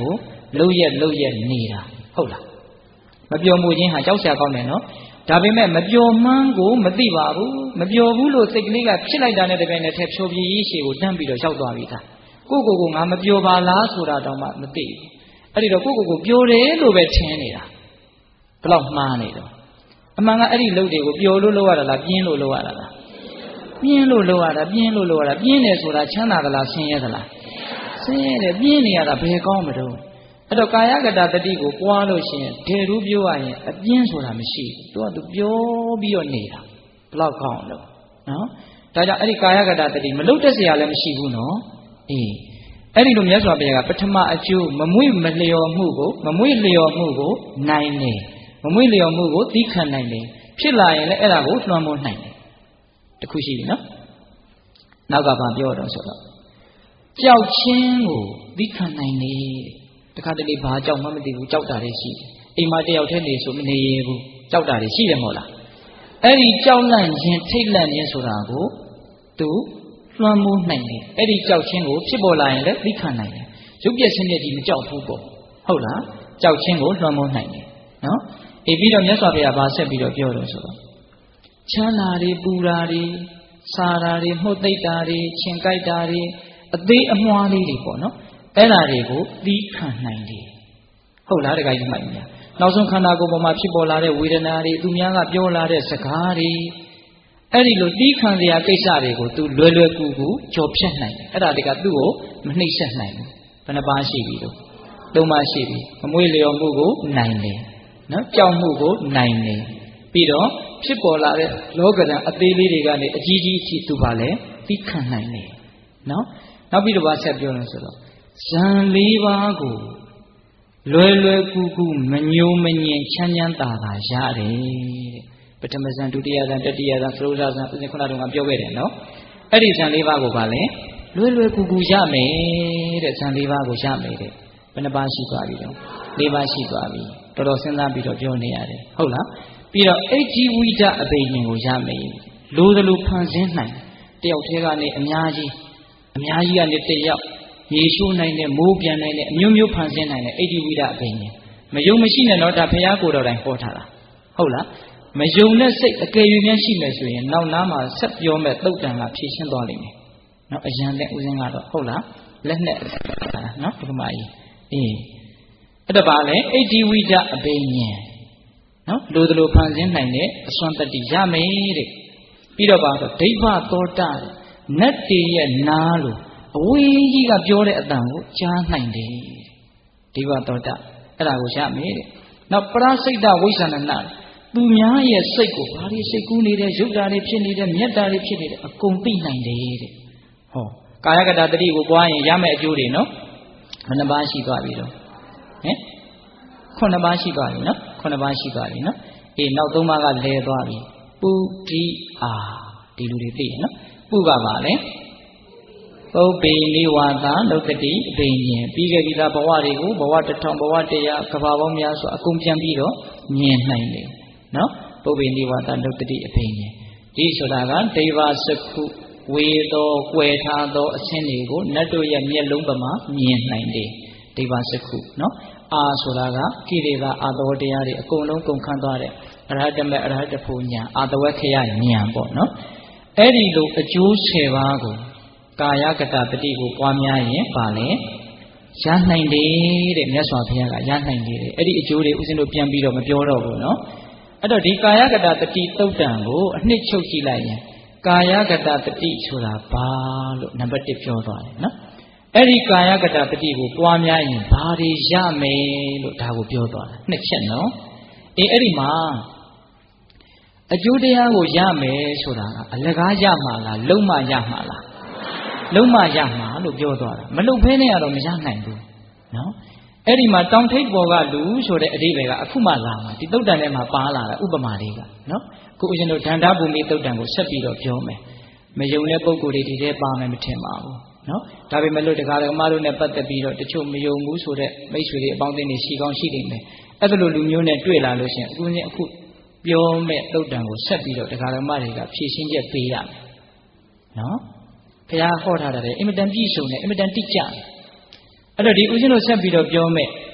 လှုပ်ရက်လှုပ်ရက်နေတာဟုတ်လားမပျော်မှုချင်းဟာကြောက်စရာကောင်းတယ်နော်ဒါပေမဲ့မပျော်မှန်းကိုမသိပါဘူးမပျော်ဘူးလို့စိတ်ကလေးကဖြစ်လိုက်တာနဲ့တပြိုင်နက်တည်းဖြောပြရေးရှည်ကိုတန်းပြီးတော့ရောက်သွားပြီသားကိုကိုကိုငါမပျော်ပါလားဆိုတာတောင်မှမသိဘူးအဲ့ဒီတော့ကိုကိုကိုပျော်တယ်လို့ပဲထင်နေတာဘယ်လောက်မှားနေတော့အမှန်ကအဲ့ဒီလှုပ်တွေကိုပျော်လို့လုပ်ရတာလားပြင်းလို့လုပ်ရတာလားပြင်းလို့လုပ်ရတာပြင်းလို့လုပ်ရတာပြင်းတယ်ဆိုတာချမ်းသာသလားဆင်းရဲသလားဆင်းရဲတယ်ပြင်းနေရတာဘယ်ကောင်းမလို့အဲ့တော့ကာယကတတတိကိုပွားလို့ရှိရင်ဒေရူးပြောရရင်အပြင်းဆိုတာမရှိဘူးသူကသူပြောပြီးတော့နေတာဘလောက်ကောင်းလို့နော်ဒါကြောင့်အဲ့ဒီကာယကတတတိမလုတ်တက်เสียလည်းမရှိဘူးနော်အေးအဲ့ဒီလိုမြတ်စွာဘုရားကပထမအကျိုးမမွေ့မလျော်မှုကိုမမွေ့လျော်မှုကိုနိုင်တယ်မမွေ့လျော်မှုကိုသီးခံနိုင်တယ်ဖြစ်လာရင်လည်းအဲ့ဒါကိုလွှမ်းမိုးနိုင်တယ်တခုရှိပြီနော်နောက်ကဘာပြောတော့ဆိုတော့ကြောက်ချင်းကိုသီးခံနိုင်တယ်တခါတလေဘာကြောက်မှမသိဘူးကြောက်တာတွေရှိတယ်အိမ်မှာတယောက်တည်းနေဆိုမနေရဘူးကြောက်တာတွေရှိတယ်မဟုတ်လားအဲ့ဒီကြောက်လန့်ခြင်းထိတ်လန့်ခြင်းဆိုတာကိုသူလွှမ်းမိုးနိုင်တယ်အဲ့ဒီကြောက်ခြင်းကိုဖြစ်ပေါ်လာရင်လည်းသိခံနိုင်တယ်ရုပ်ပြည့်စင်းတဲ့ဒီမကြောက်ဘူးပေါ့ဟုတ်လားကြောက်ခြင်းကိုလွှမ်းမိုးနိုင်တယ်နော်အေးပြီးတော့မြတ်စွာဘုရားဗာဆက်ပြီးတော့ပြောလို့ဆိုတော့ချမ်းသာတွေပူတာတွေစာတာတွေမှုတ်သိပ်တာတွေချင်ကြိုက်တာတွေအသေးအမွှားလေးတွေပေါ့နော်အဲ့ဒါတွေကိုသိခံနိုင်တယ်ဟုတ်လားတခါကြီးမှတ်ညာနောက်ဆုံးခန္ဓာကိုယ်ပေါ်မှာဖြစ်ပေါ်လာတဲ့ဝေဒနာတွေသူများကပြောလာတဲ့စကားတွေအဲ့ဒီလိုတီးခံစရာကိစ္စတွေကို तू လွယ်လွယ်ကူကူကြော်ဖြတ်နိုင်တယ်အဲ့ဒါတွေကသူ့ကိုမနှိမ့်ဆက်နိုင်ဘူးဘယ်နှပါးရှိပြီလို့သုံးပါးရှိပြီမမွေ့လျော်မှုကိုနိုင်တယ်နော်ကြောက်မှုကိုနိုင်တယ်ပြီးတော့ဖြစ်ပေါ်လာတဲ့လောကဓာတ်အသေးလေးတွေကနေအကြီးကြီးအထိသူပါလဲတီးခံနိုင်တယ်နော်နောက်ပြီးတော့ဗာဆက်ပြောလို့ဆိုတော့ဇန်လေးပါးကိုလွယ်လွယ်ကူကူမညိုမငင်ချမ်းချမ်းသာသာရတယ်တဲ့ပထမဇန်ဒုတိယဇန်တတိယဇန်သရုပ်ဇန်ဦးဇင်းခုနတုန်းကပြောခဲ့တယ်နော်အဲ့ဒီဇန်လေးပါးကိုဗာလဲလွယ်လွယ်ကူကူရမယ်တဲ့ဇန်လေးပါးကိုရမယ်တဲ့ဘယ်နှပါးရှိသွားပြီတော့လေးပါးရှိသွားပြီတော်တော်စဉ်းစားပြီးတော့ပြောနေရတယ်ဟုတ်လားပြီးတော့အိတ်ကြီးဝိဒအဘိညာဉ်ကိုရမယ်လိုသလိုဖန်ဆင်းနိုင်တယောက်တည်းကနေအများကြီးအများကြီးကနေတယောက်ရေရှိုးနိုင်တဲ့မိုးပြန်နိုင်တဲ့အမျိုးမျိုးဖန်ဆင်းနိုင်တဲ့အိတ်ကြီးဝိဒအဘိညာဉ်မယုံမရှိနဲ့တော့ဒါဘုရားကိုယ်တော်တိုင်ဟောထားတာဟုတ်လားမယုံတဲ့စိတ်အကယ်၍များရှိမယ်ဆိုရင်နောက်နားမှာဆက်ပြောမဲ့တုတ်တန်ကဖြည့်ရှင်းသွားလိမ့်မယ်နော်အရန်တဲ့ဥစဉ်ကတော့ဟုတ်လားလက်နဲ့နော်ဒီမှာကြီးအေးအဲ့ဒါပါလေအိတ်ကြီးဝိဒအဘိညာဉ်နော်လိုသလိုဖန်ဆင်းနိုင်တဲ့အစွမ်းတတိရမယ်တဲ့ပြီးတော့ပါတော့ဒိဗ္ဗသောတာနတ်တေရဲ့နားလို့အဝေးကြီးကပြောတဲ့အတန်ကိုကြားနိုင်တယ်ဒိဗ္ဗသောတာအဲ့ဒါကိုရမယ်တဲ့နောက်ပရစိတ်တဝိသနနာသူများရဲ့စိတ်ကိုဘာတွေစိတ်ကူးနေတဲ့ရုပ်ဓာတ်တွေဖြစ်နေတဲ့မြတ်ဓာတ်တွေဖြစ်နေတဲ့အကုန်သိနိုင်တယ်တဲ့ဟောကာယကတတတိကိုပွားရင်ရမယ့်အကျိုးတွေနော်ဘယ်နှပါးရှိသွားပြီတော့ဟင်ခုနှစ်ပါးရှိသွားပြီနော်ခုနှစ်ပါးရှိသွားပြီနော်အေးနောက်သုံးပါးကလဲသွားပြီပုတိအာဒီလူတွေသိရနော်ပုကပါလေပုပ္ပေနိဝါဒလုတ်တိအဘိညာဉ်ပြီးခဲ့ပြီလားဘဝတွေကိုဘဝတစ်ထောင်ဘဝတရားကဘာပေါင်းများစွာအကုန်ပြန်ပြီးတော့မြင်နိုင်တယ်နော်ပုပ္ပေနိဝါဒလုတ်တိအဘိညာဉ်ဒီဆိုတာကဒိဗ္ဗစကုဝေသောကွယ်ထားသောအခြင်းတွေကိုနတ်တို့ရဲ့မျက်လုံးပမာမြင်နိုင်တယ်ဒိဗ္ဗစကုနော်အာဆိုတာကကိလေသာအာတဝတရားတွေအကုန်လုံးကုန်ခန်းသွားတဲ့အရဟတမေအရဟတဖို့ညာအာတဝခယညာပေါ့နော်အဲ့ဒီလိုအကျိုးဆယ်ပါးကိုကာယကတတတိကိုပွားများရင်ပါလေရနိုင်တယ်တဲ့မြတ်စွာဘုရားကရနိုင်တယ်တဲ့အဲ့ဒီအကျိုးတွေဥစဉ်တို့ပြန်ပြီးတော့မပြောတော့ဘူးနော်အဲ့တော့ဒီကာယကတတတိသုတ်တံကိုအနှစ်ချုပ်ကြည့်လိုက်ရင်ကာယကတတတိဆိုတာဘာလို့နံပါတ်တစ်ပြောသွားတယ်နော်အဲ့ဒီကာယကတတတိကိုပွားများရင်ဘာတွေရမယ်လို့ဒါကိုပြောသွားတာနှစ်ချက်နော်အေးအဲ့ဒီမှာအကျိုးတရားကိုရမယ်ဆိုတာကအလကားရမှာလားလုံးမရမှာလားလုံးမရမှာလို့ပြောသွားတာမလုံဖဲနဲ့ကတော့မရနိုင်ဘူးနော်အဲ့ဒီမှာတောင်ထိပ်ပေါ်ကလူဆိုတဲ့အဓိပ္ပာယ်ကအခုမှလာမှာဒီသုတ်တန်ထဲမှာပါလာတာဥပမာလေးကနော်ခုဦးဇင်းတို့ဒန္တာဘူမိသုတ်တန်ကိုဆက်ပြီးတော့ပြောမယ်မယုံတဲ့ပုဂ္ဂိုလ်တွေဒီထဲပါမယ်မထင်ပါဘူးနော်ဒါပေမဲ့လို့တရားဓမ္မတို့နဲ့ပတ်သက်ပြီးတော့တချို့မယုံဘူးဆိုတဲ့မိတ်ဆွေတွေအပေါင်းအသင်းတွေရှိကောင်းရှိနေမယ်အဲ့ဒါလိုလူမျိုးနဲ့တွေ့လာလို့ရှိရင်အခုချင်းအခုပြောမဲ့သုတ်တန်ကိုဆက်ပြီးတော့တရားဓမ္မတွေကဖြည့်ရှင်းချက်ပေးရမယ်နော်ဘုရားဟောထားတာလေအင်မတန်ပြည့်စုံတယ်အင်မတန်တိကျတယ်အဲ့တော့ဒီဦးဇင်းတို့ဆက်ပြီးတော့ပြောမဲ့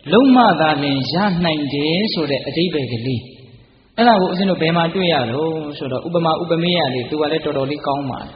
လုံးမသာလင်ရနိုင်တယ်ဆိုတဲ့အဓိပ္ပာယ်ကလေးအဲ့ဒါကိုဦးဇင်းတို့ဘယ်မှာတွေ့ရလို့ဆိုတော့ဥပမာဥပမေယလေးသူကလည်းတော်တော်လေးကောင်းပါတယ်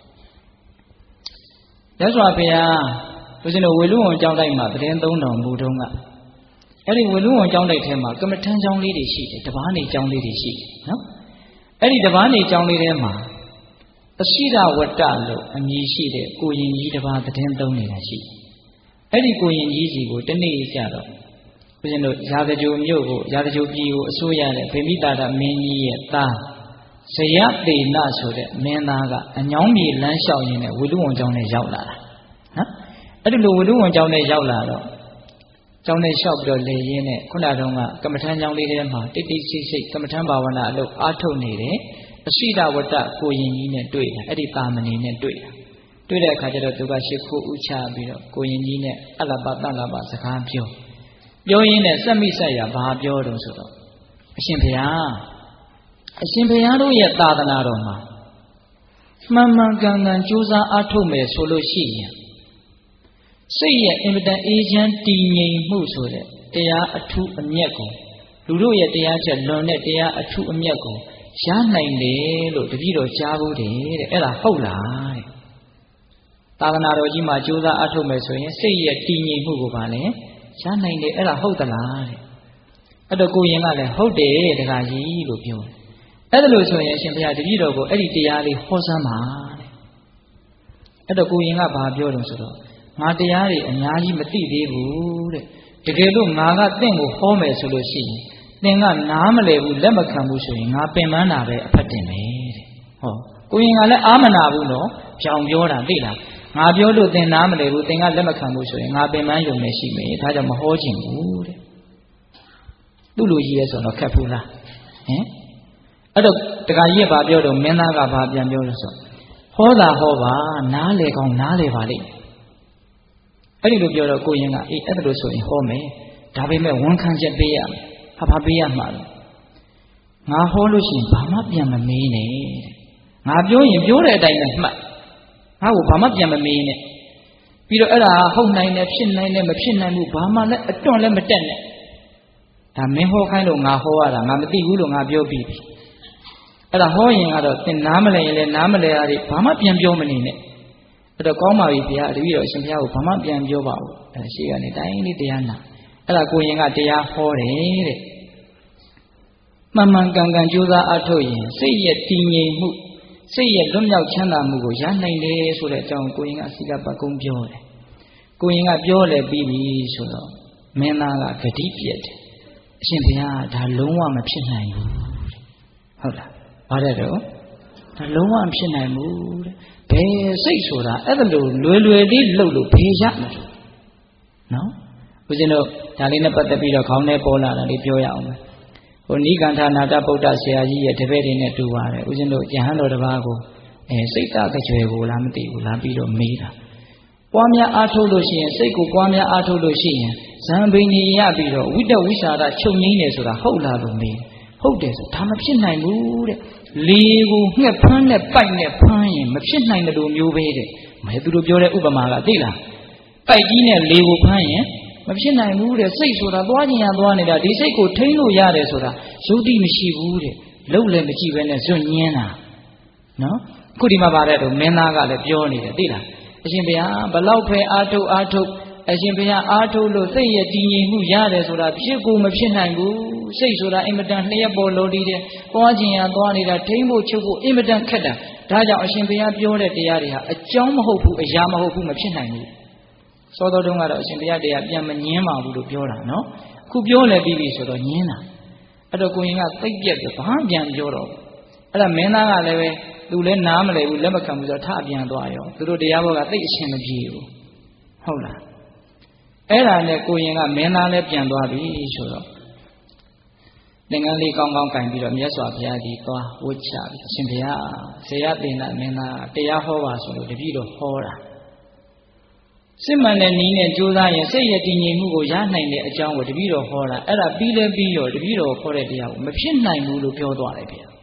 ရသော်ဘုရားဦးဇင်းတို့ဝေလူဝန်ကျောင်းတိုက်မှာတရင်သုံးတော်မူတုန်းကအဲ့ဒီဝေလူဝန်ကျောင်းတိုက်ထဲမှာကမ္မထမ်းကျောင်းလေးတွေရှိတယ်တပားနေကျောင်းလေးတွေရှိတယ်နော်အဲ့ဒီတပားနေကျောင်းလေးထဲမှာအရှိရဝတ္တလို့အမည်ရှိတဲ့ကိုရင်ကြီးတပားတရင်သုံးနေတာရှိတယ်အဲ့ဒီကိုရင်ကြီးကြီးကိုတနေ့ကြတော့ဦးဇင်းတို့ရာဇဂိုမြို့ကိုရာဇဂိုပြည်ကိုအစိုးရတဲ့ဗေမိတာရမင်းကြီးရဲ့သားဇယသေနဆိုတဲ့မင်းသားကအညောင်းမြေလမ်းလျှောက်ရင်းနဲ့ဝေလူဝန်ကျောင်းနဲ့ရောက်လာတာနော်အဲ့ဒီလိုဝေလူဝန်ကျောင်းနဲ့ရောက်လာတော့ကျောင်းနဲ့လျှောက်ပြီးတော့လေရင်းနဲ့ခုနတုန်းကကမ္မထမ်းကျောင်းလေးထဲမှာတိတ်တိတ်ဆိတ်ဆိတ်ကမ္မထမ်းဘာဝနာအလုပ်အားထုတ်နေတယ်အရှိတဝတ္တကိုရင်ကြီးနဲ့တွေ့တယ်အဲ့ဒီတာမဏေနဲ့တွေ့တယ်တွေ့တဲ့အခါကျတော့သူကရှ िख ိုးဥချပြီးတော့ကိုရင်ကြီးနဲ့အလပတလပစကားပြောပြောရင်းနဲ့စက်မိဆက်ရဘာပြောတော့ဆိုတော့အရှင်ဘုရားအရှင်ဘုရားတို့ရဲ့သာသနာတော်မှာမှန်မှန်ကန်ကန်ကြိုးစားအားထုတ်မယ်ဆိုလို့ရှိရင်စိတ်ရဲ့အင်မတန်အေးချမ်းတည်ငြိမ်မှုဆိုတဲ့တရားအထူးအမြတ်ကိုလူတို့ရဲ့တရားချက်လွန်တဲ့တရားအထူးအမြတ်ကိုရနိုင်တယ်လို့တပည့်တော်ကြားဘူးတဲ့အဲ့ဒါဟုတ်လားတဲ့သာသနာတော်ကြီးမှာကြိုးစားအားထုတ်မယ်ဆိုရင်စိတ်ရဲ့တည်ငြိမ်မှုကိုပါလေရနိုင်တယ်အဲ့ဒါဟုတ်သလားတဲ့အဲ့တော့ကိုရင်ကလည်းဟုတ်တယ်တခါကြီးလို့ပြောတယ်အဲ့ဒါလို့ဆိုရင်အရှင်ဘုရားတပည့်တော်ကိုအဲ့ဒီတရားလေးဟောစမ်းပါတဲ့အဲ့တော့ကိုရင်ကဘာပြောတယ်ဆိုတော့ငါတရားတွေအများကြီးမသိသေးဘူးတဲ့တကယ်လို့ငါကတင့်ကိုဟောမယ်ဆိုလို့ရှိရင်သင်ကနားမလည်ဘူးလက်မခံဘူးဆိုရင်ငါပင်ပန်းတာပဲအဖတ်တင်မယ်တဲ့ဟောကိုရင်ကလည်းအာမနာဘူးနော်ဖြောင်ပြောတာသိလားငါပြောလို့သင်နားမလည်ဘူးသင်ကလက်မခံဘူးဆိုရင်ငါပင်ပန်းယုံနေရှိမယ်ဒါကြောင့်မဟောချင်ဘူးတဲ့သူ့လိုကြီးရဲ့ဆိုတော့ခက်ဘူးလားဟင်အဲ့တော့တခါကြီးကဘာပြောတော့မင်းသားကဘာပြန်ပြောလို့ဆိုဟောတာဟောပါနားလေကောင်းနားလေပါလိမ့်အဲ့ဒီလိုပြောတော့ကိုရင်ကအေးအဲ့ဒါလို့ဆိုရင်ဟောမယ်ဒါပေမဲ့ဝန်ခံချက်ပေးရမယ်ဟာဘာပေးရမှာလဲငါဟောလို့ရှိရင်ဘာမှပြန်မမေးနဲ့ငါပြောရင်ပြောတဲ့အတိုင်းပဲမှတ်ငါ့ကိုဘာမှပြန်မမေးနဲ့ပြီးတော့အဲ့ဒါဟုတ်နိုင်တယ်ဖြစ်နိုင်တယ်မဖြစ်နိုင်ဘူးဘာမှလည်းအတွန့်လည်းမတက်နဲ့ဒါမင်းဟောခိုင်းလို့ငါဟောရတာငါမသိဘူးလို့ငါပြောပြီးပြီအဲ့ဒါဟောရင်ကတော့သင်နားမလဲရင်လည်းနားမလဲရသည်ဘာမှပြန်ပြောမနေနဲ့အဲ့တော့ကောင်းပါပြီဘုရားတပည့်တော်အရှင်ဘုရားကိုဘာမှပြန်ပြောပါဘူးအဲ့ရှိကနေတိုင်းလေးတရားနာအဲ့ဒါကိုရင်ကတရားဟောတယ်တဲ့မှန်မှန်ကန်ကန်ကြိုးစားအားထုတ်ရင်စိတ်ရဲ့တည်ငြိမ်မှုစိတ်ရဲ့လွတ်မြောက်ချမ်းသာမှုကိုရနိုင်တယ်ဆိုတဲ့အကြောင်းကိုရင်ကအစိကပတ်ကုန်းပြောတယ်ကိုရင်ကပြောလေပြီးပြီဆိုတော့မင်းသားကဂတိပြည့်တယ်အရှင်ဘုရားဒါလုံးဝမဖြစ်နိုင်ဘူးဟုတ်လားဘာတဲ့တော့ဒါလုံးဝမဖြစ်နိုင်ဘူးတဲ့ဘယ်စိတ်ဆိုတာအဲ့ဒါလိုလွယ်လွယ်လေးလှုပ်လို့ဘယ်ရမှာနော်ဦးဇင်းတို့ဒါလေးနဲ့ပတ်သက်ပြီးတော့ခေါင်းထဲပေါ်လာတာလေးပြောရအောင်မယ်ဟိုနိဂန္ဓနာတဗုဒ္ဓဆရာကြီးရဲ့တပည့်တွေနဲ့တူပါတယ်ဦးဇင်းတို့ကျန်ဟန်တော်တစ်ပါးကိုအဲစိတ်တကကြွယ်ကိုလားမသိဘူးလားပြီးတော့မေးတာပွားများအားထုတ်လို့ရှိရင်စိတ်ကိုပွားများအားထုတ်လို့ရှိရင်ဇံဘိနေရပြီးတော့ဝိတ္တဝိသရာချုပ်ငိမ့်တယ်ဆိုတာဟုတ်လားလို့မေးဟုတ်တယ်ဆိုဒါမဖြစ်နိုင်ဘူးတဲ့လေကိုငှက်ဖမ်းနဲ့ပိုက်နဲ့ဖမ်းရင်မဖြစ်နိုင်တဲ့လိုမျိုးပဲတဲ့မဲသူတို့ပြောတဲ့ဥပမာကသိလားပိုက်ကြီးနဲ့လေကိုဖမ်းရင်မဖြစ်နိုင်ဘူးတဲ့စိတ်ဆိုတာသွားခြင်းရသွားနေတာဒီစိတ်ကိုထိန်းလို့ရတယ်ဆိုတာယုတ်တိမရှိဘူးတဲ့လှုပ်လည်းမကြည့်ပဲနဲ့ဇွတ်ညင်းတာနော်အခုဒီမှာပါတဲ့တော့မင်းသားကလည်းပြောနေတယ်သိလားအရှင်ဘုရားဘလောက်ပဲအာထုတ်အာထုတ်အရှင်ဘုရားအာထုတ်လို့စိတ်ရဲ့တည်ငြိမ်မှုရတယ်ဆိုတာဖြစ်ကိုမဖြစ်နိုင်ဘူးစိတ်ဆိုတာအင်မတန်လျှက်ပေါ်လို့တည်တယ်သွားခြင်းရသွားနေတာထိန်းဖို့ချုပ်ဖို့အင်မတန်ခက်တာဒါကြောင့်အရှင်ဘုရားပြောတဲ့တရားတွေဟာအကြောင်းမဟုတ်ဘူးအရာမဟုတ်ဘူးမဖြစ်နိုင်ဘူးစောတော်တုန်းကတော့အရှင်ဘုရားတရားပြန်မငင်းပါဘူးလို့ပြောတာနော်အခုပြောလဲပြီးပြီဆိုတော့ငင်းတာအဲ့တော့ကိုရင်ကသိပ်ပြက်တယ်ဘာမှပြန်ပြောတော့အဲ့ဒါမင်းသားကလည်းပဲသူလည်းနားမလဲဘူးလက်မခံဘူးဆိုတော့ထပြန်သွားရောသူတို့တရားဘောကသိပ်အရှင်မပြေဘူးဟုတ်လားအဲ့ဒါနဲ့ကိုရင်ကမင်းသားလည်းပြန်သွားပြီဆိုတော့သင်္ကန်းလေးကောင်းကောင်းကင်ပြီးတော့မြတ်စွာဘုရားကြီးသွားဝှချပြီအရှင်ဘုရားဇေယသေနမင်းသားတရားဟောပါဆိုလို့တပည့်တော်ဟောတာစစ်မှန်တဲ့နည်းနဲ့ကြိုးစားရင်စိတ်ရတည်ငြိမ်မှုကိုရနိုင်တဲ့အကြောင်းကိုတပည့်တော်ဟောတာအဲ့ဒါပြီးလဲပြီးရောတပည့်တော်ခေါ်တဲ့တရားကိုမဖြစ်နိုင်ဘူးလို့ပြောသွားတယ်ဗျာ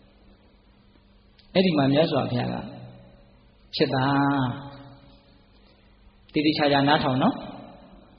အဲ့ဒီမှာမြတ်စွာဘုရားကဖြစ်တာတိတိကျကျနားထောင်နော်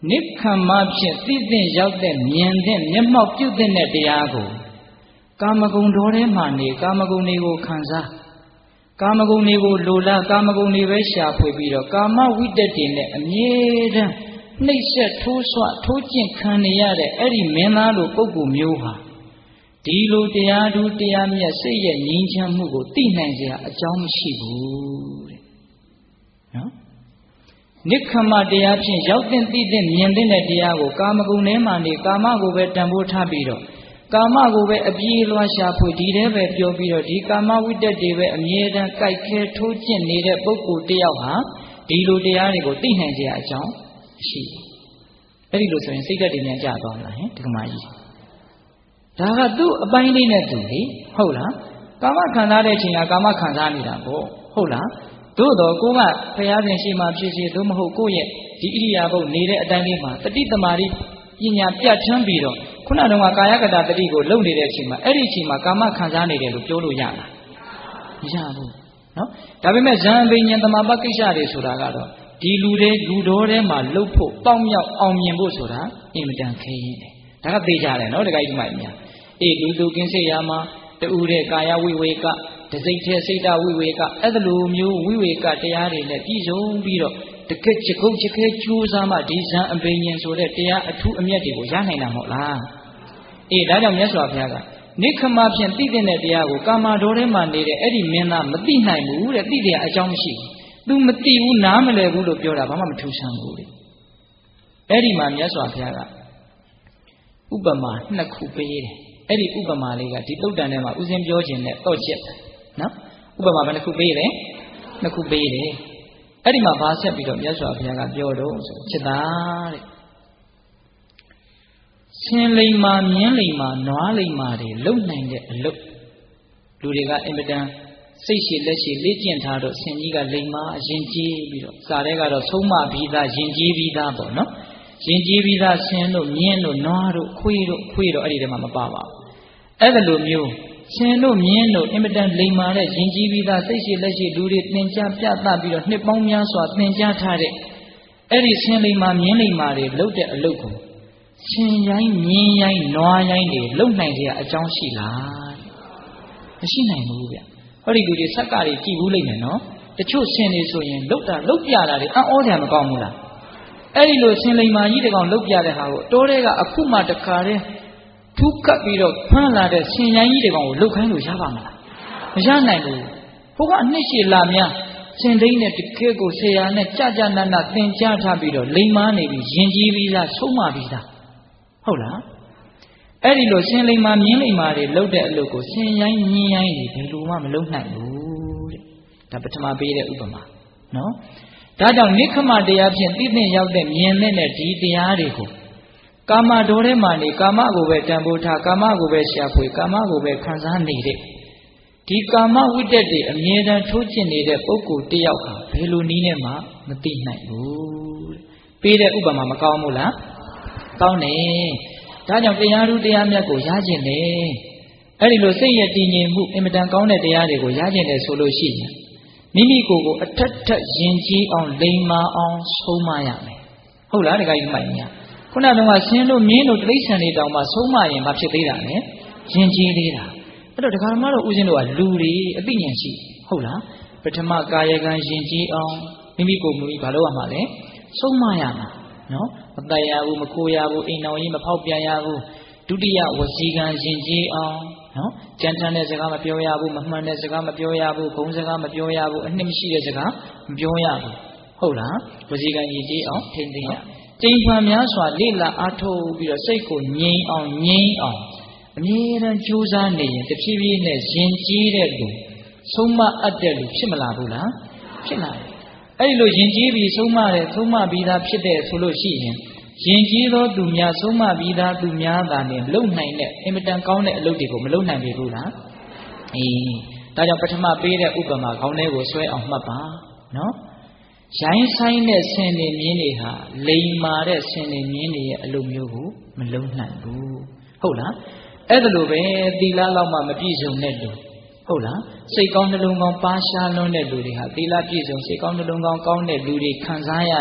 နိက္ခမဖြင့်သိသိရောက်တဲ့မြင်တဲ့မျက်မှောက်ပြုတဲ့တရားကိုကာမဂုဏ်တော်ထဲမှာနေကာမဂုဏ်တွေကိုခံစားကာမဂုဏ်တွေကိုလိုလားကာမဂုဏ်တွေပဲရှာဖွေပြီးတော့ကာမဝိတ္တတွေနဲ့အမြဲတမ်းနှိပ်စက်ထိုးဆွထိုးကျင့်ခံနေရတဲ့အဲ့ဒီမင်းသားလိုပုဂ္ဂိုလ်မျိုးဟာဒီလိုတရားဓုတရားမြတ်စိတ်ရဲ့ငြိမ်းချမ်းမှုကိုသိနိုင်စရာအကြောင်းမရှိဘူးတဲ့နော်နိက္ခမတရားဖြင့်ရောက်တဲ့သိတဲ့မြင်တဲ့တရားကိုကာမဂုဏ်ထဲမှာနေကာမကိုပဲတန်ဖိုးထားပြီးတော့ကာမကိုပဲအပြေးလွှားရှာဖွေဒီထဲပဲပြောပြီးတော့ဒီကာမဝိတ္တတွေပဲအမြဲတမ်းကြိုက်ခဲထိုးကျင့်နေတဲ့ပုဂ္ဂိုလ်တယောက်ဟာဒီလိုတရားတွေကိုသိနိုင်စရာအကြောင်းရှိတယ်အဲ့ဒီလိုဆိုရင်စိတ်ဓာတ်တွေများကြသွားမလားဟင်ဒီကမာကြီးဒါကသူ့အပိုင်းလေးနဲ့သူလေဟုတ်လားကာမခံစားတဲ့ချိန်ကကာမခံစားနေတာပေါ့ဟုတ်လားသို့တော့ကိုကဘုရားရှင်ရှိမှဖြစ်စေသို့မဟုတ်ကိုယ့်ရဲ့ဒီဣရိယာပုတ်နေတဲ့အတိုင်းလေးမှာတတိတမာရီပညာပြတ်ထမ်းပြီးတော့ခုနတုန်းကကာယကတတတိကိုလုံနေတဲ့အချိန်မှာအဲ့ဒီအချိန်မှာကာမခံစားနေတယ်လို့ပြောလို့ရလားမရဘူးနော်ဒါပေမဲ့ဇံအဘိညာဉ်တမပတ်ကိစ္စတွေဆိုတာကတော့ဒီလူတွေလူတော်ထဲမှာလှုပ်ဖို့ပေါက်မြောက်အောင်မြင်ဖို့ဆိုတာအင်မတန်ခဲရင်တယ်ဒါကသိကြတယ်နော်တခါကြီးမှအများအေးလူသူကင်းစိတ်ရမှာတူတဲ့ကာယဝိဝေကတစိတ်ထဲစိတ်တဝိဝေကအဲ့လိုမျိုးဝိဝေကတရားတွေနဲ့ပြည့်စုံပြီးတော့တကယ်ချကုတ်ချခဲကြိုးစားမှဒီဇံအဘိညာဉ်ဆိုတဲ့တရားအထူးအမြတ်တွေကိုရနိုင်တာမဟုတ်လားအေးဒါကြောင့်မြတ်စွာဘုရားကနိက္ခမဖြင့်သိတဲ့တရားကိုကာမတော်ထဲမှာနေတဲ့အဲ့ဒီမင်းသားမသိနိုင်ဘူးတဲ့သိတဲ့အကြောင်းမရှိဘူး तू မသိဘူးနားမလည်ဘူးလို့ပြောတာဘာမှမထူးဆန်းဘူးလေအဲ့ဒီမှာမြတ်စွာဘုရားကဥပမာနှစ်ခုပေးတယ်အဲ့ဒီဥပမာလေးကဒီတုတ်တန်ထဲမှာဥစဉ်ပြောခြင်းနဲ့တော့ချက်နော်ဥပမာဘယ်နှခုပေးလဲနှစ်ခုပေးတယ်အဲ့ဒီမှာဘာဆက်ပြီးတော့မြတ်စွာဘုရားကပြောတော့ဆိုချက်သားတဲ့ရှင်လိမ္မာမြင်းလိမ္မာနွားလိမ္မာတွေလုံနိုင်တဲ့အလုပ်လူတွေကအင်မတန်စိတ်ရှိလက်ရှိလေ့ကျင့်ထားတော့ဆင်ကြီးကလိမ္မာအရင်ကြီးပြီးတော့စာထဲကတော့သုံးမပြီးသားရင်ကြီးပြီးသားပေါ့နော်ရင်ကြီးပြီးသားဆင်တို့မြင်းတို့နွားတို့ခွေးတို့ခွေးတို့အဲ့ဒီထဲမှာမပါပါဘူးအဲ့ဒါလိုမျိုးဆင်တို့မြင်းတို့အင်မတန်လိမ္မာတဲ့ရင်ကြီးပြီးသားစိတ်ရှိလက်ရှိလူတွေသင်ကြားပြသပြီးတော့နှစ်ပေါင်းများစွာသင်ကြားထားတဲ့အဲ့ဒီဆင်လိမ္မာမြင်းလိမ္မာတွေလုပ်တဲ့အလုပ်ကိုရှင်ရိုင်းမြင်းရိုင်းနွားရိုင်းတွေလုံနိုင်ကြအကြောင်းရှိလားမရှိနိုင်ဘူးဗျဟောဒီလူတွေဆက်ကတွေကြည်ဘူးလိမ့်မယ်နော်တချို့ဆင်တွေဆိုရင်လုတ်တာလုတ်ပြတာတွေအံ့ဩတယ်မကောင်းဘူးလားအဲ့ဒီလိုဆင်လိမ္မာကြီးတကောင်လုတ်ပြတဲ့ဟာကိုတိုးတဲ့ကအခုမှတခါတည်းထူးကပ်ပြီးတော့ဖမ်းလာတဲ့ဆင်ရိုင်းကြီးတကောင်ကိုလုတ်ခိုင်းလို့ရပါမလားမရနိုင်ဘူးဘုကအနှစ်ရှည်လာများဆင်ဒိန်းနဲ့တကယ်ကိုဆရာနဲ့ကြကြနနသင်ကြားထားပြီးတော့လိမ္မာနေပြီးရင်ကြီးပြီးသားဆုံးမပြီးသားဟုတ်လားအဲ့ဒီလိုဆင်လိမ္မာမြင်းလိမ္မာတွေလုတ်တဲ့အလုပ်ကိုဆင်ရိုင်းမြင်းရိုင်းတွေဘယ်လိုမှမလုပ်နိုင်ဘူးတဲ့ဒါပထမပေးတဲ့ဥပမာနော်ဒါကြောင့်နိက္ခမတရားဖြင့်သိသိရောက်တဲ့မြင်တဲ့ဒီတရားတွေကိုကာမတော်ထဲမှာနေကာမကိုပဲတန်ဖိုးထားကာမကိုပဲရှာဖွေကာမကိုပဲခံစားနေတဲ့ဒီကာမဝိတ္တတွေအမြဲတမ်းထိုးကျင်နေတဲ့ပုဂ္ဂိုလ်တယောက်ဟာဘယ်လိုနည်းနဲ့မှမသိနိုင်ဘူးတဲ့ပေးတဲ့ဥပမာမကောင်းဘူးလားကောင်းတယ်ဒါကြောင့်တရားဓုတရားမြတ်ကိုရကျင်တယ်အဲ့ဒီလိုစိတ်ရဲ့တည်ငြိမ်မှုအင်မတန်ကောင်းတဲ့တရားတွေကိုရကျင်တယ်ဆိုလို့ရှိရင်မိမိကိုယ်ကိုအထက်ထက်ယဉ်ကျေးအောင်လိမ္မာအောင်ဆုံးမရမယ်ဟုတ်လားတခါကြီးမှိုင်ညာခုနတုန်းကဆင်းတို့မြင်းတို့တိရစ္ဆာန်တွေတောင်မှဆုံးမရင်မဖြစ်သေးတာလေယဉ်ကျေးသေးတာအဲ့တော့ဒကာဓမ္မတို့ဦးဇင်းတို့ကလူတွေအသိဉာဏ်ရှိဟုတ်လားပထမကာယကံယဉ်ကျေးအောင်မိမိကိုယ်မူပြီးဘာလို့ရမှာလဲဆုံးမရမှာနော်မတတ်ရဘူးမခိုးရဘူးအိမ်တော်ကြီးမဖောက်ပြန်ရဘူးဒုတိယဝစီကံယဉ်ကျေးအောင်နော်ကြမ်းတမ်းတဲ့စကားမပြောရဘူးမမှန်တဲ့စကားမပြောရဘူးဂုဏ်စကားမပြောရဘူးအနှစ်မရှိတဲ့စကားမပြောရဘူးဟုတ်လားဝစီကံယဉ်ကျေးအောင်ထိမ့်သိရကျိန်ဖန်များစွာလေ့လာအားထုတ်ပြီးတော့စိတ်ကိုငြိမ်အောင်ငြိမ်အောင်အမြဲတမ်းကြိုးစားနေရင်တဖြည်းဖြည်းနဲ့ယဉ်ကျေးတဲ့လူဆုံးမအပ်တဲ့လူဖြစ်မလာဘူးလားဖြစ်လာတယ်အဲ့ဒီလိုယဉ်ကျေးပြီးဆုံးမတဲ့ဆုံးမပြီးသားဖြစ်တဲ့ဆိုလို့ရှိရင်ယဉ်ကျေးသောသူများဆုံးမပြီးသားသူများသာနဲ့လုံနိုင်တဲ့အင်မတန်ကောင်းတဲ့အလုပ်တွေကိုမလုံနိုင်ပြီဘူးလားအေးဒါကြောင့်ပထမပေးတဲ့ဥပမာခေါင်းထဲကိုဆွဲအောင်မှတ်ပါနော်ရိုင်းဆိုင်တဲ့ဆင်နေမြင်းတွေဟာလိမ်မာတဲ့ဆင်နေမြင်းတွေရဲ့အလုပ်မျိုးကိုမလုံနိုင်ဘူးဟုတ်လားအဲ့ဒါလိုပဲသီလလောက်မှမပြည့်စုံတဲ့လူဟုတ်လားစိတ်ကောင်းနှလုံးကောင်းပါရှားလွန်းတဲ့လူတွေဟာသီလပြည့်စုံစိတ်ကောင်းနှလုံးကောင်းကောင်းတဲ့လူတွေခံစားရတဲ့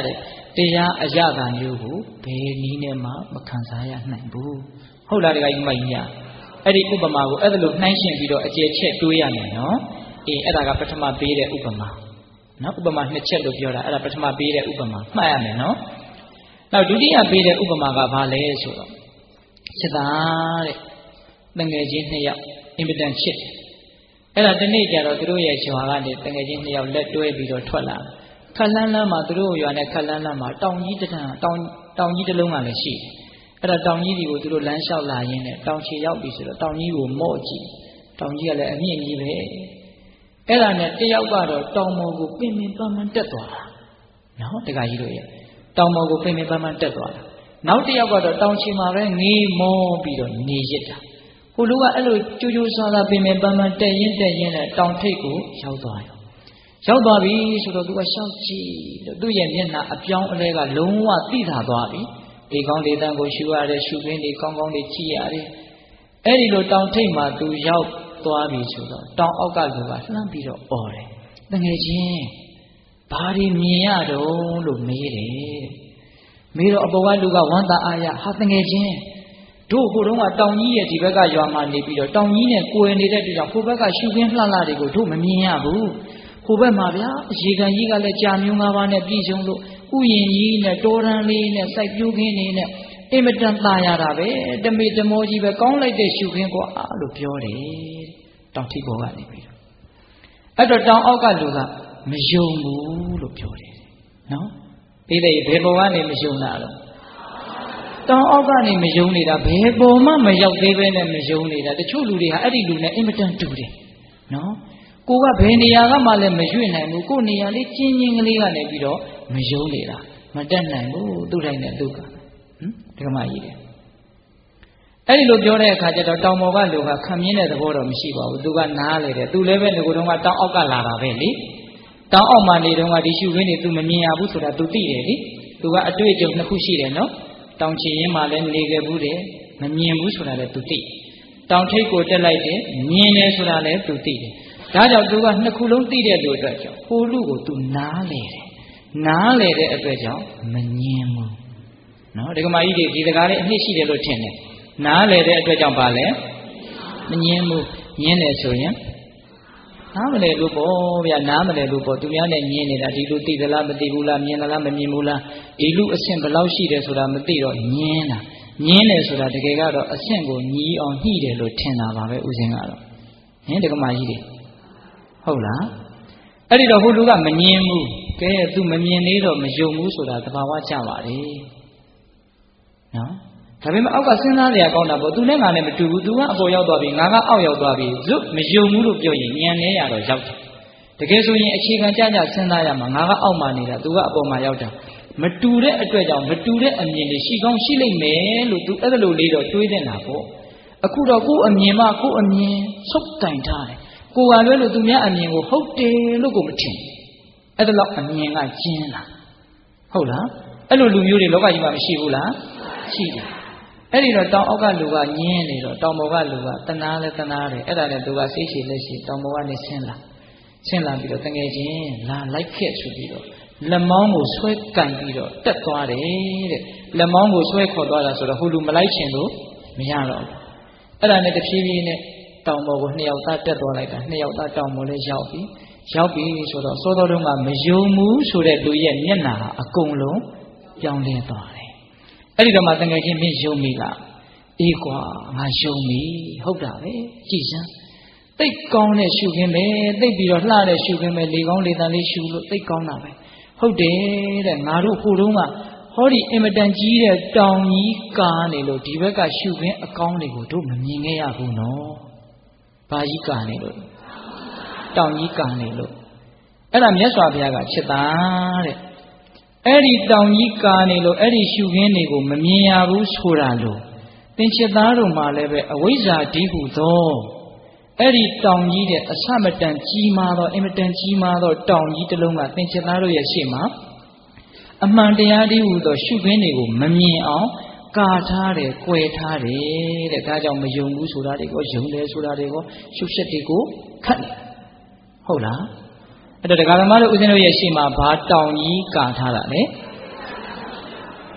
တရားအရသာမျိုးကိုဘယ်နည်းနဲ့မှမခံစားရနိုင်ဘူးဟုတ်လားတရားကြီးမကြီးအဲ့ဒီဥပမာကိုအဲ့ဒါလိုနှိုင်းရှင်ပြီးတော့အကျယ်ချက်တွေးရမယ်နော်အေးအဲ့ဒါကပထမပေးတဲ့ဥပမာနော်ဥပမာနှစ်ချက်လို့ပြောတာအဲ့ဒါပထမပေးတဲ့ဥပမာမှတ်ရမယ်နော်နောက်ဒုတိယပေးတဲ့ဥပမာကဘာလဲဆိုတော့ချစ်တာတဲ့တငယ်ချင်းနှစ်ယောက်အင်မတန်ချစ်တယ်အဲ့ဒါဒီနေ့ကျတော့သူတို့ရဲ့ရွာကနေတငယ်ချင်းနှစ်ယောက်လက်တွဲပြီးတော့ထွက်လာခက်လန်းလန်းမှာသူတို့ရွာနဲ့ခက်လန်းလန်းမှာတောင်ကြီးတစ်ထန်တောင်တောင်ကြီးတစ်လုံးကလည်းရှိတယ်အဲ့ဒါတောင်ကြီးတွေကိုသူတို့လမ်းလျှောက်လာရင်းနဲ့တောင်ချေရောက်ပြီဆိုတော့တောင်ကြီးကိုမော့ကြည့်တောင်ကြီးကလည်းအမြင့်ကြီးပဲအဲ့ဒါနဲ့တယောက်ကတော့တောင်ပေါ်ကိုပင်ပင်ပန်းပန်းတက်သွားတာနော်တခါကြီးတို့ရဲ့တောင်ပေါ်ကိုပင်ပင်ပန်းပန်းတက်သွားတာနောက်တစ်ယောက်ကတော့တောင်ချေမှာပဲငေးမောပြီးတော့နေရစ်တာဟိုလူကအဲ့လိုကြိုးကြိုးစားစားပင်ပင်ပန်းပန်းတက်ရင်တက်ရင်နဲ့တောင်ထိပ်ကိုရောက်သွားတယ်ရောက်သွားပြီဆိုတော့သူကရှောက်ကြည့်တော့သူ့ရဲ့မျက်နှာအပြောင်းအလဲကလုံးဝသိသာသွားပြီဒီကောင်းဒေသကိုရှုရတယ်ရှုခင်းတွေကောင်းကောင်းတွေကြည့်ရတယ်အဲ့ဒီလိုတောင်ထိပ်မှာသူရောက်သွားပြီဆိုတော့တောင်အောက်ကလူကလှမ်းပြီးတော့អော်တယ်တကယ်ချင်းဘာတွေမြင်ရတော့လို့မေးတယ်မေးတော့အပေါ်ကလူကဝမ်းသာအားရဟာတကယ်ချင်းတို့ဟိုတုန်းကတောင်ကြီးရဲ့ဒီဘက်ကရွာမှာနေပြီးတော့တောင်ကြီးနဲ့ကိုယ်နေတဲ့တူကြောင့်ဟိုဘက်ကရှုခင်းလှလှတွေကိုတို့မမြင်ရဘူးဟိုဘက်မှာဗျာရေကန်ကြီးကလည်းကြာမျိုးငါးပါးနဲ့ပြည်စုံလို့ဥယျင်ကြီးနဲ့တောရန်လေးနဲ့စိုက်ပျိုးခင်းနေနဲ့အင်မတန်ตายရတာပဲတမေတမောကြီးပဲကောင်းလိုက်တဲ့ရှုခင်းကွာလို့ပြောတယ်တောင်ထိပ်ပေါ်ကနေပြီးတော့အဲ့တော့တောင်အောက်ကလူကမယုံဘူးလို့ပြောတယ်နော်ပြီးတဲ့ဘယ်ပေါ်ကနေမယုံတာတော့တောင်အောက်ကနေမယုံနေတာဘယ်ပေါ်မှမရောက်သေးပဲနဲ့မယုံနေတာတချို့လူတွေဟာအဲ့ဒီလူနဲ့အင်မတန်တူတယ်နော်ကိုကဘယ်နေရာကမှလည်းမရွေ့နိုင်ဘူးကိုနေရာလေးကျင်းချင်းကလေးကနေပြီးတော့မယုံနေတာမတက်နိုင်ဘူးသူ့တိုင်းနဲ့သူ့ကဟမ်ဒီကမှကြီးတယ်အဲ့ဒီလိုပြောတဲ့အခါကျတော့တောင်ပေါ်ကလူကခံမြင်တဲ့သဘောတော့မရှိပါဘူးသူကနားလေတယ်သူလည်းပဲငကိုယ်တုန်းကတောင်အောက်ကလာတာပဲလေတောင်အောက်မှာနေတုန်းကဒီရှုခင်းတွေသူမမြင်ရဘူးဆိုတာသူသိတယ်လေသူကအတွေ့အကြုံနှစ်ခုရှိတယ်နော်တောင်ချီရင်မှလည်းနေခဲ့ဘူးတယ်မမြင်ဘူးဆိုတာလည်းသူသိတောင်ထိပ်ကိုတက်လိုက်တယ်မြင်တယ်ဆိုတာလည်းသူသိတယ်ဒါကြောင့်သူကနှစ်ခုလုံးသိတဲ့လူအတွက်ကြောင့်ဟိုလူကိုသူနားလေတယ်နားလေတဲ့အတွက်ကြောင့်မငြင်းဘူးနော်ဒီကမာကြီးတွေဒီတကားလေးအနှစ်ရှိတယ်လို့ထင်တယ်နားလေတဲ့အတွက်ကြောင့်ပါလဲမငြင်းဘူးငြင်းတယ်ဆိုရင်နားမလဲလို့ပေါ့ဗျာနားမလဲလို့ပေါ့သူများနဲ့ငြင်းနေတာဒီလူသိသလားမသိဘူးလားမြင်သလားမမြင်ဘူးလားဒီလူအဆင့်ဘယ်လောက်ရှိတယ်ဆိုတာမသိတော့ငြင်းတာငြင်းတယ်ဆိုတာတကယ်ကတော့အဆင့်ကိုညီအောင်ညှိတယ်လို့ထင်တာပါပဲဥစဉ်ကတော့ဟင်ဒီကမာကြီးတွေဟုတ်လားအဲ့ဒီတော့ဟိုလူကမငြင်းဘူးကဲသူမမြင်သေးတော့မယုံဘူးဆိုတာသဘာဝကျပါလေနော်ဒါပေမဲ့အောက်ကစဉ်းစားစရာကောင်းတာပေါ့သူနဲ့ငါနဲ့မတူဘူးသူကအပေါ်ရောက်သွားပြီငါကအောက်ရောက်သွားပြီဇွတ်မယုံဘူးလို့ပြောရင်ဉာဏ်နဲ့ရတော့ရောက်တယ်တကယ်ဆိုရင်အခြေခံကြကြစဉ်းစားရမှာငါကအောက်မှာနေတာသူကအပေါ်မှာရောက်တာမတူတဲ့အတွက်ကြောင့်မတူတဲ့အမြင်တွေရှိကောင်းရှိလိမ့်မယ်လို့သူအဲ့ဒါလိုလေးတော့တွေးနေတာပေါ့အခုတော့ကိုယ်အမြင်မှကိုယ်အမြင်ဆုတ်တိုင်ထားတယ်ကိုယ်ကလွဲလို့သူများအမြင်ကိုဟုတ်တယ်လို့ကိုမထင်အဲ့ဒါတော့အမြင်ကကျင်းလာဟုတ်လားအဲ့လိုလူမျိုးတွေလောကကြီးမှာမရှိဘူးလားရှိတယ်အဲ့ဒီတော့တောင်အောက်ကလူကညင်းနေတော့တောင်ပေါ်ကလူကတနာလဲတနာတယ်အဲ့ဒါနဲ့သူကစိတ်ရှိလက်ရှိတောင်ပေါ်ကနေဆင်းလာဆင်းလာပြီးတော့တငယ်ချင်းလာလိုက်ခဲ့ဆိုပြီးတော့လက်မောင်းကိုဆွဲကန်ပြီးတော့တက်သွားတယ်တဲ့လက်မောင်းကိုဆွဲခေါ်သွားတာဆိုတော့ဟိုလူမလိုက်ချင်လို့မရတော့ဘူးအဲ့ဒါနဲ့တဖြည်းဖြည်းနဲ့တောင်ပေါ်ကိုနှစ်ယောက်သားတက်သွားလိုက်တာနှစ်ယောက်သားတောင်ပေါ်လည်းရောက်ပြီရောက်ပြီဆိုတော့စောစောတုန်းကမယုံဘူးဆိုတဲ့လူရဲ့မျက်နှာဟာအကုန်လုံးပြောင်းလဲသွားတယ်အဲ့ဒီတော့မှတကယ်ချင်းမင်းယုံပြီလားအေးကွာငါယုံပြီဟုတ်တာပဲကြည်စမ်းသိတ်ကောင်းတဲ့ရှုခင်းပဲသိတ်ပြီးတော့လှတဲ့ရှုခင်းပဲလေကောင်းလေတန်လေးရှုလို့သိတ်ကောင်းတာပဲဟုတ်တယ်တဲ့ငါတို့ဟိုတုန်းကဟောဒီအင်မတန်ကြီးတဲ့တောင်ကြီးကားနေလို့ဒီဘက်ကရှုခင်းအကောင်းတွေကိုတို့မမြင်ခဲ့ရဘူးနော်ဘာကြီးကာနေလို့တောင်ကြီးကာနေလို့အဲ့ဒါမြတ်စွာဘုရားကချက်သားတဲ့အဲ့ဒီတောင်ကြီးကာနေလို့အဲ့ဒီရှုခင်းတွေကိုမမြင်ရဘူးဆိုတာလို့သင်ချက်သားတို့မှလည်းပဲအဝိဇ္ဇာဒီဟုသောအဲ့ဒီတောင်ကြီးတဲ့အစမတန်ကြီးမားသောအင်မတန်ကြီးမားသောတောင်ကြီးတစ်လုံးကသင်ချက်သားတို့ရဲ့ရှေ့မှာအမှန်တရားဒီဟုသောရှုခင်းတွေကိုမမြင်အောင်ကာထားတယ်၊ကွယ်ထားတယ်တဲ့ဒါကြောင့်မယုံဘူးဆိုတာတွေကိုယုံတယ်ဆိုတာတွေကိုရှုချက်တွေကိုခတ်တယ်ဟုတ်လားအဲ့တော့ဒကာဓမ္မတို့ဦးဇင်းတို့ရဲ့ရှေ့မှာဘာတောင်ကြီးကာထားတာလဲ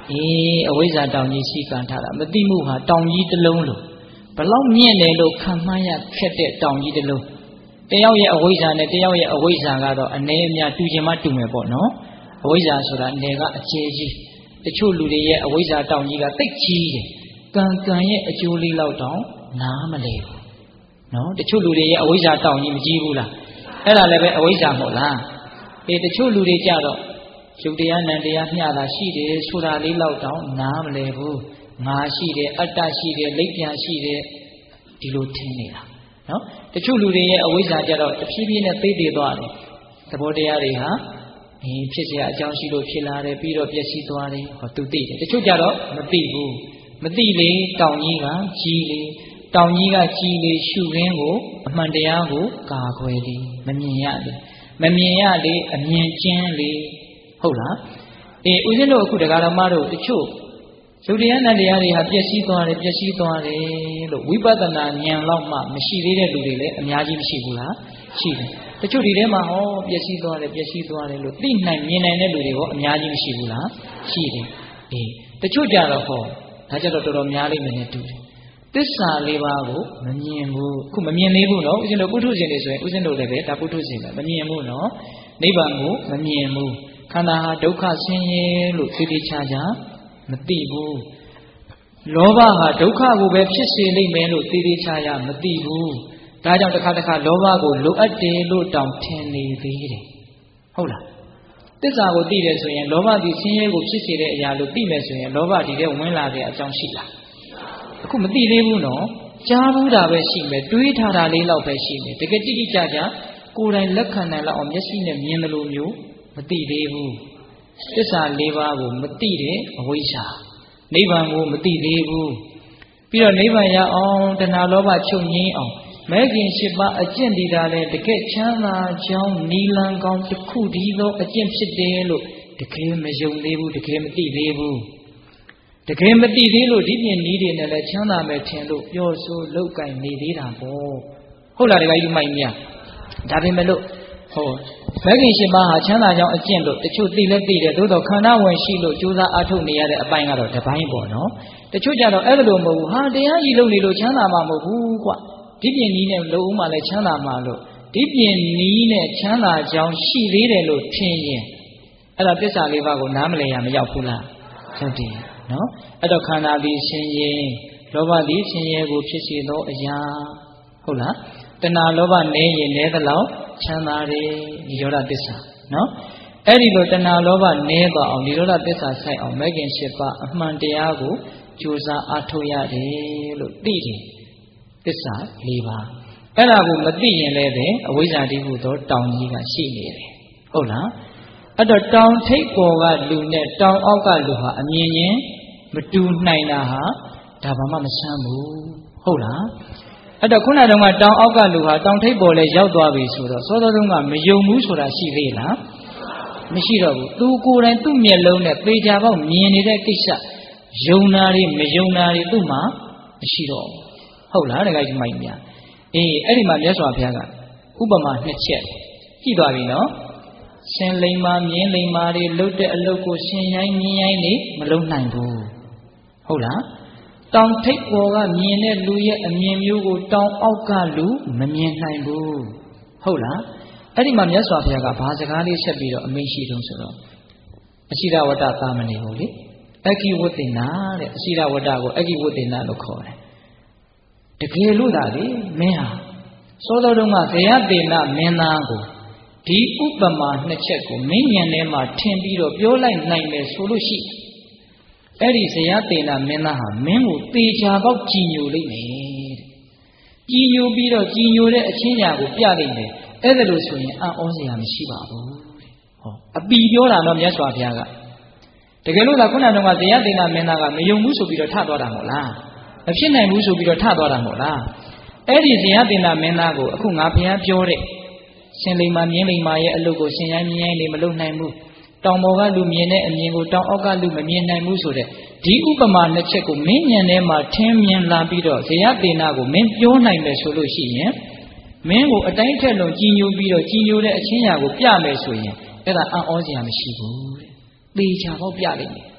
အေးအဝိဇ္ဇာတောင်ကြီးစီကံထားတာမသိမှုဟာတောင်ကြီးတစ်လုံးလို့ဘလောက်မြင့်တယ်လို့ခံမှန်းရခက်တဲ့တောင်ကြီးတစ်လုံးတယောက်ရဲ့အဝိဇ္ဇာနဲ့တယောက်ရဲ့အဝိဇ္ဇာကတော့အနည်းအများတူချင်မှတူမယ်ပေါ့နော်အဝိဇ္ဇာဆိုတာနယ်ကအကျယ်ကြီးတချို့လူတွေရဲ့အဝိဇ္ဇာတောင်ကြီးကတိတ်ကြီးတယ်ကံကံရဲ့အကျိုးလေးလောက်တောင်နားမလဲဘူးနော်တချို့လူတွေရဲ့အဝိဇ္ဇာတောင်ကြီးမကြီးဘူးလားအဲ့ဒါလည်းပဲအဝိဇ္ဇာမဟုတ်လားအေးတချို့လူတွေကြတော့ယုတ်တရားနံတရားမျှတာရှိတယ်ဆိုတာလေးလောက်တောင်နားမလဲဘူးငါရှိတယ်အတ္တရှိတယ်လိပ်ပြန်ရှိတယ်ဒီလိုထင်နေတာနော်တချို့လူတွေရဲ့အဝိဇ္ဇာကြတော့တဖြည်းဖြည်းနဲ့သိသိသွားတယ်သဘောတရားတွေဟာအင်းဖြစ်เสียအကြောင်းရှိလို့ဖြစ်လာတယ်ပြီးတော့ပျက်စီးသွားတယ်ဟောသူသိတယ်တချို့ကြတော့မသိဘူးမသိလေတောင်ကြီးကကြီးလေတောင်ကြီးကကြီးလေရှုရင်းကိုအမှန်တရားကိုကာကွယ်လေမမြင်ရလေမမြင်ရလေအမြင်ကျင်းလေဟုတ်လားအေးဦးဇင်းတို့အခုတရားတော်မတို့တချို့ယုတ်တရားနဲ့တရားတွေဟာပျက်စီးသွားတယ်ပျက်စီးသွားတယ်လို့ဝိပဿနာဉာဏ်လောက်မှမရှိသေးတဲ့လူတွေလည်းအများကြီးမရှိဘူးလားရှိတယ်တချို့ဒီထဲမှာဟောပျက်စီးသွားတယ်ပျက်စီးသွားတယ်လို့သိနိုင်မြင်နိုင်တဲ့လူတွေရောအများကြီးမရှိဘူးလားရှိတယ်အေးတချို့ကြတော့ဟောဒါကြတော့တော်တော်များလိမ့်မယ်နဲ့တူတယ်သစ္စာလေးပါးကိုမမြင်ဘူးခုမမြင်သေးဘူးနော်ဦးဇင်းတို့ပုထုဇဉ်တွေဆိုရင်ဦးဇင်းတို့လည်းပဲဒါပုထုဇဉ်ပဲမမြင်ဘူးနော်နိဗ္ဗာန်ကိုမမြင်ဘူးခန္ဓာဟာဒုက္ခဆင်းရဲလို့သိသိချာချာမသိဘူးလောဘဟာဒုက္ခကိုပဲဖြစ်စေလိမ့်မယ်လို့သိသိချာချာမသိဘူးဒါကြောင့်တစ်ခါတစ်ခါလောဘကိုလိုအပ်တယ်လို့တောင်ထင်နေသေးတယ်ဟုတ်လားသစ္စာကိုသိတယ်ဆိုရင်လောဘဒီဆင်းရဲကိုဖြစ်စေတဲ့အရာလို့သိမယ်ဆိုရင်လောဘဒီထဲဝင်လာတဲ့အကြောင်းရှိလားအခုမသိသေးဘူးနော်ကြားဘူးတာပဲရှိမယ်တွေးထားတာလေးလောက်ပဲရှိမယ်တကယ်တိတိကျကျကိုယ်တိုင်လက်ခံနိုင်လောက်အောင်မျက်စိနဲ့မြင်တယ်လို့မျိုးမသိသေးဘူးသစ္စာလေးပါးကိုမသိတဲ့အဝိဇ္ဇာနိဗ္ဗာန်ကိုမသိသေးဘူးပြီးတော့နိဗ္ဗာန်ရအောင်တဏှာလောဘချုပ်ငြိမ်းအောင်မဲခင်၈ပါးအကျင့်တည်တာလည်းတကယ်ချမ်းသာကြောင်းနိလန်ကောင်းတစ်ခုတည်းသောအကျင့်ဖြစ်တယ်လို့တကယ်မယုံသေးဘူးတကယ်မသိသေးဘူးတကယ်မသိသေးလို့ဒီပြင်နည်းတွေနဲ့လည်းချမ်းသာမယ်ထင်လို့ပြောဆိုလောက်ကင်နေသေးတာပေါ့ဟုတ်လားတကယ်ကြီးမိုက်မြဒါပေမဲ့လို့ဟောမဲခင်၈ပါးဟာချမ်းသာကြောင်းအကျင့်လို့တချို့သိလည်းသိတယ်သို့တော့ခန္ဓာဝင်ရှိလို့ကြိုးစားအားထုတ်နေရတဲ့အပိုင်းကတော့တစ်ပိုင်းပေါ့နော်တချို့ကြတော့အဲ့လိုမဟုတ်ဘူးဟာတရားကြီးလုပ်နေလို့ချမ်းသာမှာမဟုတ်ဘူးကွဒီပြင်နည်းနဲ့လုံဦးမှလည်းချမ်းသာမှာလို့ဒီပြင်နည်းနဲ့ချမ်းသာကြောင်းရှိသေးတယ်လို့ထင်ရင်အဲ့ဒါသစ္စာလေးပါးကိုနားမလည်ရမရောက်ဘူးလားဟုတ်တယ်နော်အဲ့တော့ခန္ဓာသည်ဆင်းရဲလောဘသည်ဆင်းရဲကိုဖြစ်စေသောအရာဟုတ်လားတဏှာလောဘနည်းရင်နည်းသလောက်ချမ်းသာတယ်និရောဓသစ္စာနော်အဲ့ဒီလိုတဏှာလောဘနည်းသွားအောင်និရောဓသစ္စာဆိုင်အောင်မဲခင်၈ပါးအမှန်တရားကိုကြိုးစားအားထုတ်ရတယ်လို့သိတယ်သစ္စာ၄ပါးအဲ့ဒါကိုမသိရင်လည်းပဲအဝိဇ္ဇာတိဟုသောတောင်ကြီးကရှိနေတယ်ဟုတ်လားအဲ့တော့တောင်ထိပ်ပေါ်ကလူနဲ့တောင်အောက်ကလူဟာအမြင်ချင်းမတူနိုင်တာဟာဒါဘာမှမဆန်းဘူးဟုတ်လားအဲ့တော့ခုနတုန်းကတောင်အောက်ကလူဟာတောင်ထိပ်ပေါ်လဲရောက်သွားပြီဆိုတော့စောစောတုန်းကမယုံဘူးဆိုတာရှိသေးလားမရှိတော့ဘူးသူကိုယ်တိုင်သူ့မျက်လုံးနဲ့ပေချာပေါက်မြင်နေတဲ့ကိစ္စယုံတာတွေမယုံတာတွေသူ့မှာမရှိတော့ဟုတ်လားတကယ်ကြီးမိုက်များအေးအဲ့ဒီမှာမြတ်စွာဘုရားကဥပမာနှစ်ချက်ကြည့်သွားပြီနော်ရှင်လိမ္မာမြင်းလိမ္မာတွေလှုပ်တဲ့အလုပ်ကိုရှင်ရိုင်းမြင်းရိုင်းနေမလုပ်နိုင်ဘူးဟုတ်လားတောင်ထိပ်ပေါ်ကမြင်တဲ့လူရဲ့အမြင်မျိုးကိုတောင်အောက်ကလူမမြင်နိုင်ဘူးဟုတ်လားအဲ့ဒီမှာမြတ်စွာဘုရားကဘာစကားလေးဆက်ပြီးတော့အမိန့်ရှိတုံးဆိုတော့အရှိရဝတ္တသာမဏေကိုလေအက္ခိဝတ္တေနာတဲ့အရှိရဝတ္တကိုအက္ခိဝတ္တေနာလို့ခေါ်တယ်တကယ်လို့သာလေမင်းဟာစောစောတုန်းကဇယတေနမင်းသားကိုဒီဥပမာနှစ်ချက်ကိုမင်းဉာဏ်ထဲမှာထင်ပြီးတော့ပြောလိုက်နိုင်တယ်ဆိုလို့ရှိအဲ့ဒီဇယတေနမင်းသားဟာမင်းကိုသေချာပေါက်ကြည်ညိုလိမ့်မယ်တဲ့ကြည်ညိုပြီးတော့ကြည်ညိုတဲ့အချင်းညာကိုပြလိမ့်မယ်အဲ့ဒါလို့ဆိုရင်အံ့ဩစရာမရှိပါဘူးတဲ့ဟောအပီပြောတာတော့မြတ်စွာဘုရားကတကယ်လို့သာခုနတုန်းကဇယတေနမင်းသားကမယုံဘူးဆိုပြီးတော့ထသွားတာမဟုတ်လားမဖြစ်နိုင်ဘူးဆိုပြီးတော့ထသွားတာမဟုတ်လားအဲ့ဒီဇယတေနမင်းသားကိုအခုငါဘုရားပြောတဲ့ရှင်လိမ္မာမြင်းလိမ္မာရဲ့အလုပ်ကိုရှင်ရိုင်းမြင်းရိုင်းနေမလုပ်နိုင်ဘူးတောင်ပေါ်ကလူမြင်တဲ့အမြင်ကိုတောင်အောက်ကလူမမြင်နိုင်ဘူးဆိုတဲ့ဒီဥပမာနှစ်ချက်ကိုမင်းဉာဏ်ထဲမှာထင်းမြင်လာပြီးတော့ဇယတေနကိုမင်းပြောနိုင်မယ်ဆိုလို့ရှိရင်မင်းကိုအတိုင်းထက်လုံးကြည်ညိုပြီးတော့ကြည်ညိုတဲ့အချင်းရာကိုပြမယ်ဆိုရင်အဲ့ဒါအံ့ဩစရာမရှိဘူးတဲ့သေချာပေါက်ပြလိမ့်မယ်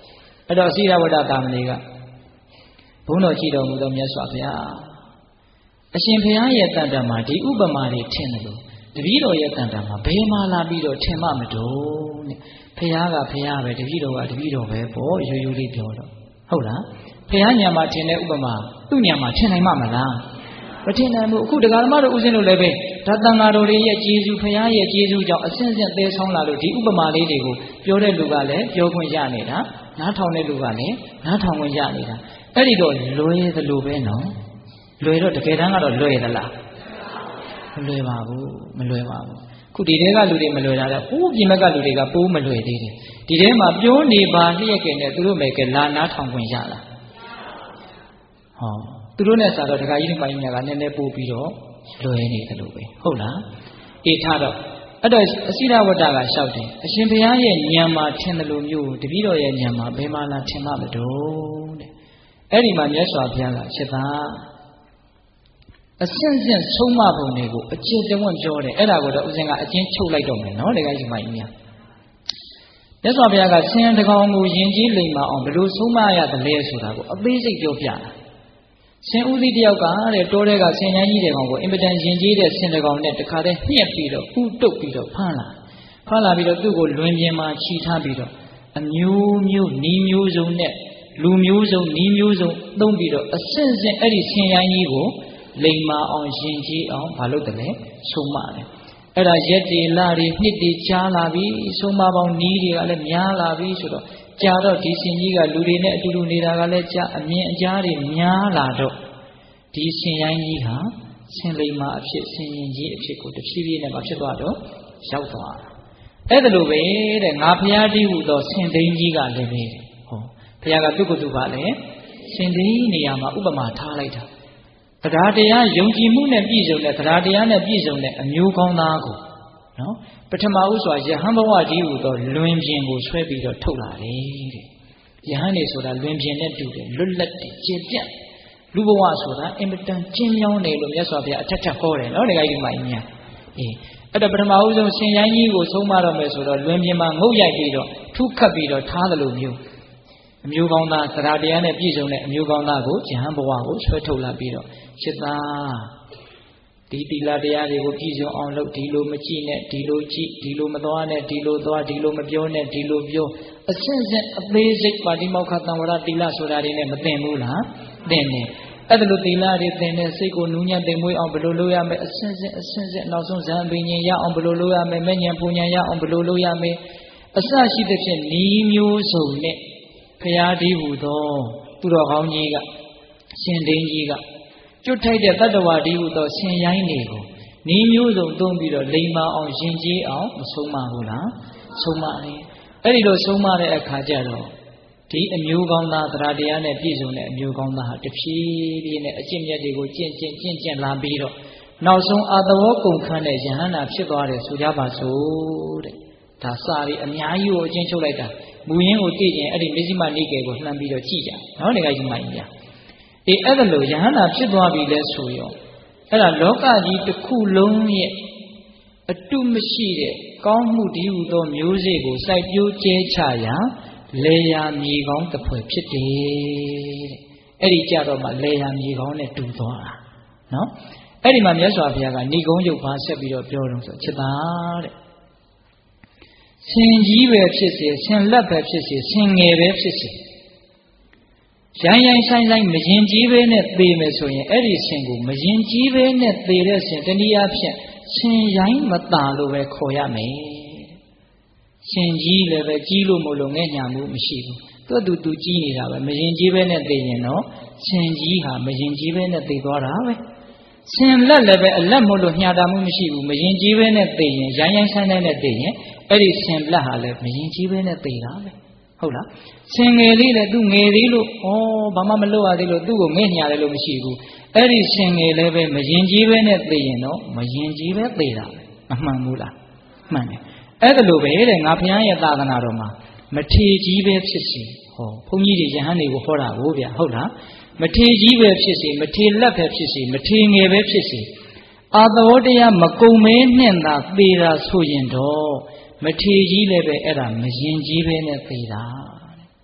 အဲ့တော့အစိရဝတ္တသာမဏေကဘုန်းတော်ကြည်တော်မူသောမြတ်စွာဘုရားအရှင်ဘုရားရဲ့တန်တမှာဒီဥပမာတွေထင်တယ်လို့တပည့်တော်ရဲ့တန်တမှာဘယ်မှာလာပြီးတော့ထင်မှမတော့နဲ့ဘုရားကဘုရားပဲတပည့်တော်ကတပည့်တော်ပဲပေါ့ရိုးရိုးလေးပြောတော့ဟုတ်လားဘုရားညာမှာထင်တဲ့ဥပမာသူ့ညာမှာထင်နိုင်မှမလားမထင်နိုင်ဘူးအခုတရားဓမ္မတို့ဥစဉ်လို့လည်းပဲဒါတန်ဃာတော်တွေရဲ့ကျေးဇူးဘုရားရဲ့ကျေးဇူးကြောင့်အစဉ်စဉ်သဲဆောင်လာလို့ဒီဥပမာလေးတွေကိုပြောတဲ့လူကလည်းပြောခွင့်ရနေတာနားထောင်တဲ့လူကလည်းနားထောင်ခွင့်ရနေတာအဲ့ဒီတော့လွယ်သလိုပဲနော်လွယ်တော့တကယ်တမ်းကတော့လွယ်သလားမလွယ်ပါဘူးမလွယ်ပါဘူးခုဒီတဲကလူတွေမလွယ်တာလေပိုးပြင်ဘက်ကလူတွေကပိုးမလွယ်သေးတယ်ဒီထဲမှာပြောနေပါလျက်ကဲနဲ့သူတို့မဲ့ကလာနားထောင်ခွင့်ရလားဟောသူတို့နဲ့စားတော့ဒကာကြီးတွေပိုင်းညာကနည်းနည်းပို့ပြီးတော့လွယ်နေတယ်လို့ပဲဟုတ်လားအေးထားတော့အဲ့တော့အစိရဝတ္တကလျှောက်တယ်အရှင်ဘုရားရဲ့ဉာဏ်မှာထင်တယ်လို့မျိုးတပည့်တော်ရဲ့ဉာဏ်မှာဘယ်မှာလာထင်မှမတော့တဲ့အဲ့ဒီမှာမြတ်စွာဘုရားကဖြစ်တာအစင့်စင့်ဆုံးမပုံတွေကိုအကျဉ်းတဝန့်ပြောတယ်အဲ့ဒါကိုတော့ဥစဉ်ကအကျဉ်းချုပ်လိုက်တော့မယ်နော်ဒကာကြီးပိုင်းညာမြတ်စွာဘုရားကဆင်းရဲတကောင်ကိုယဉ်ကျေးလိမ္မာအောင်ဘယ်လိုဆုံးမရတယ်လဲဆိုတာကိုအသေးစိတ်ပြောပြတာဆင်ဦးသီးတယောက်ကတဲ့တောထဲကဆင်ញမ်းကြီးတဲ့ကောင်ကိုအင်ပတန်ရင်ကြီးတဲ့ဆင်တကောင်နဲ့တခါတည်းညှက်ပြီးတော့ဥတုတ်ပြီးတော့ဖမ်းလာဖမ်းလာပြီးတော့သူ့ကိုလွင်ပြင်မှာခြိထားပြီးတော့အမျိုးမျိုးနီးမျိုးစုံနဲ့လူမျိုးစုံနီးမျိုးစုံသုံးပြီးတော့အစင်စင်အဲ့ဒီဆင်ញမ်းကြီးကိုလိမ္မာအောင်ရင်ကြီးအောင်မလုပ်တယ်လေဆုံးမတယ်အဲ့ဒါရက်တီလာတွေနှစ်တွေကြားလာပြီဆုံးမပေါင်းနီးတွေကလည်းများလာပြီဆိုတော့ကြာတော့ဒီဆင်ကြီးကလူတွေနဲ့အတူတူနေတာကလည်းကြာအမြင်အကြားတွေများလာတော့ဒီဆင်ရိုင်းကြီးဟာဆင်လိမ္မာအဖြစ်ဆင်ရင်ကြီးအဖြစ်ကိုတဖြည်းဖြည်းနဲ့မဖြစ်သွားတော့ရောက်သွားတာအဲ့ဒါလိုပဲတဲ့ငါဖျားတည်းဟူသောဆင်သိန်းကြီးကလည်းပဲဟောဘုရားကသူ့ကိုယ်သူကလည်းဆင်သိန်းနေရာမှာဥပမာထားလိုက်တာတရားတရားယုံကြည်မှုနဲ့ပြည့်စုံတဲ့တရားတရားနဲ့ပြည့်စုံတဲ့အမျိုးကောင်းသားကိုနော်ပထမဦးစွာယဟန်ဘဝကြီးဟူသောလွင်ပြင်ကိုဆွဲပြီးတော့ထုတ်လာတယ်တဲ့ယဟန်နေဆိုတာလွင်ပြင်နဲ့တူတယ်လွတ်လပ်တယ်ကျင့်ပြတ်လူဘဝဆိုတာအင်မတန်ကျဉ်းမြောင်းတယ်လို့မြတ်စွာဘုရားအထက်ထက်ဟောတယ်နော်ဒကာကြီးဒီမှာအင်းညာအေးအဲ့တော့ပထမဦးဆုံးဆင်ရိုင်းကြီးကိုဆုံးမတော့မယ်ဆိုတော့လွင်ပြင်မှာငုတ်ရိုက်ပြီးတော့ထုခတ်ပြီးတော့ထားတယ်လို့မျိုးအမျိုးကောင်းသားသရတရားနဲ့ပြည့်စုံတဲ့အမျိုးကောင်းသားကိုယဟန်ဘဝကိုဆွဲထုတ်လာပြီးတော့จิตသားဒီတိလာတရားတွေကိုပြည့်စုံအောင်လုပ်ဒီလိုမကြည့်နဲ့ဒီလိုကြည့်ဒီလိုမသွားနဲ့ဒီလိုသွားဒီလိုမပြောနဲ့ဒီလိုပြောအစဉ်စဉ်အသေးစိတ်ပါတိမောက္ခတံဝရတိလဆိုတာတွေနဲ့မသိဘူးလားသိနေအဲ့ဒါလိုတိလာတွေသိနေစိတ်ကိုနူးညံ့သိမ်မွေးအောင်ဘယ်လိုလုပ်ရမလဲအစဉ်စဉ်အစဉ်စဉ်နောက်ဆုံးဇံပင်ဉ္ရအောင်ဘယ်လိုလုပ်ရမလဲမဲ့ဉ္ပူဉ္ရရအောင်ဘယ်လိုလုပ်ရမလဲအစရှိသဖြင့်ဤမျိုးစုံနဲ့ဖရာဒီဟူသောသူတော်ကောင်းကြီးကရှင်သိန်းကြီးကကျွတ်ထိုက်တဲ့တတ္တဝါဒီဟူသောဆင်ရိုင်းတွေကိုဤမျိုးစုံသုံးပြီးတော့လိမ္မာအောင်ယဉ်ကျေးအောင်မဆုံးမဘူးလားဆုံးမတယ်အဲ့ဒီလိုဆုံးမတဲ့အခါကျတော့ဒီအမျိုးကောင်းသားသရတရားနဲ့ပြည့်စုံတဲ့အမျိုးကောင်းသားဟာတဖြည်းဖြည်းနဲ့အကျင့်မြတ်တွေကိုကျင့်ကျင့်ကျင့်ကျင့်လာပြီးတော့နောက်ဆုံးအာသဝကုန်ခန့်တဲ့ယဟန္တာဖြစ်သွားတယ်ဆိုကြပါစို့တဲ့ဒါစာရီအများကြီးကိုအချင်းချုပ်လိုက်တာမူရင်းကိုသိရင်အဲ့ဒီမဇ္ဈိမနိကေကိုလှမ်းပြီးတော့ကြည့်ကြနော်ဒီကကြီးမှန်ကြီးအေးအဲ့ဒါလို့ယဟန္တာဖြစ်သွားပြီလဲဆိုရောအဲ့ဒါလောကကြီးတစ်ခုလုံးရဲ့အတုမရှိတဲ့ကောင်းမှုတည်းဟူသောမျိုးစေ့ကိုစိုက်ပျိုးကျဲချရာလေယာမြေကောင်းတစ်ဖွဲ့ဖြစ်တယ်တဲ့အဲ့ဒီကြတော့မှလေယာမြေကောင်းနဲ့တူသွားတာနော်အဲ့ဒီမှာမြတ်စွာဘုရားကဏိကုံးရုပ်ပါဆက်ပြီးတော့ပြောတော့ဆိုချစ်သားတဲ့ဆင်ကြီးပဲဖြစ်စေဆင်လက်ပဲဖြစ်စေဆင်ငယ်ပဲဖြစ်စေရိုင်းရိုင်းဆိုင်ဆိုင်မရင်ကြီးပဲနဲ့သေမယ်ဆိုရင်အဲ့ဒီဆင်ကိုမရင်ကြီးပဲနဲ့သေတဲ့ဆင်တနည်းအားဖြင့်ဆင်ရိုင်းမตาလို့ပဲခေါ်ရမယ်ဆင်ကြီးလည်းပဲကြီးလို့မလို့ငဲ့ညာမှုမရှိဘူးသူ့တူတူကြီးနေတာပဲမရင်ကြီးပဲနဲ့သေရင်တော့ဆင်ကြီးဟာမရင်ကြီးပဲနဲ့သေသွားတာပဲဆင်လက်လည်းပဲအလက်မို့လို့ညှာတာမှုမရှိဘူးမရင်ကြီးပဲနဲ့သေရင်ရိုင်းရိုင်းဆိုင်ဆိုင်နဲ့သေရင်အဲ့ဒီဆင်လက်ဟာလည်းမရင်ကြီးပဲနဲ့သေတာပဲဟုတ်လားဆင်ငယ်လေးလည်းသူငယ်သေးလို့ဩဘာမှမလုပ်ရသေးလို့သူ့ကိုငဲ့ညာတယ်လို့မရှိဘူးအဲ့ဒီဆင်ငယ်လည်းပဲမရင်ကြီးပဲနဲ့သေရင်တော့မရင်ကြီးပဲသေတာပဲမမှန်ဘူးလားမှန်တယ်အဲ့ဒါလိုပဲတဲ့ငါဘုရားရဲ့သာသနာတော်မှာမထေကြီးပဲဖြစ်စီဟောဘုန်းကြီးတွေယဟန်တွေကိုဟောတာကိုဗျဟုတ်လားမထေကြီးပဲဖြစ်စီမထေလက်ပဲဖြစ်စီမထေငယ်ပဲဖြစ်စီအာသဝတရားမကုံမဲနှင့်သာသေတာဆိုရင်တော့မထေကြီးလည်းပဲအဲ့ဒါမရင်ကြီးပဲနဲ့သေတာ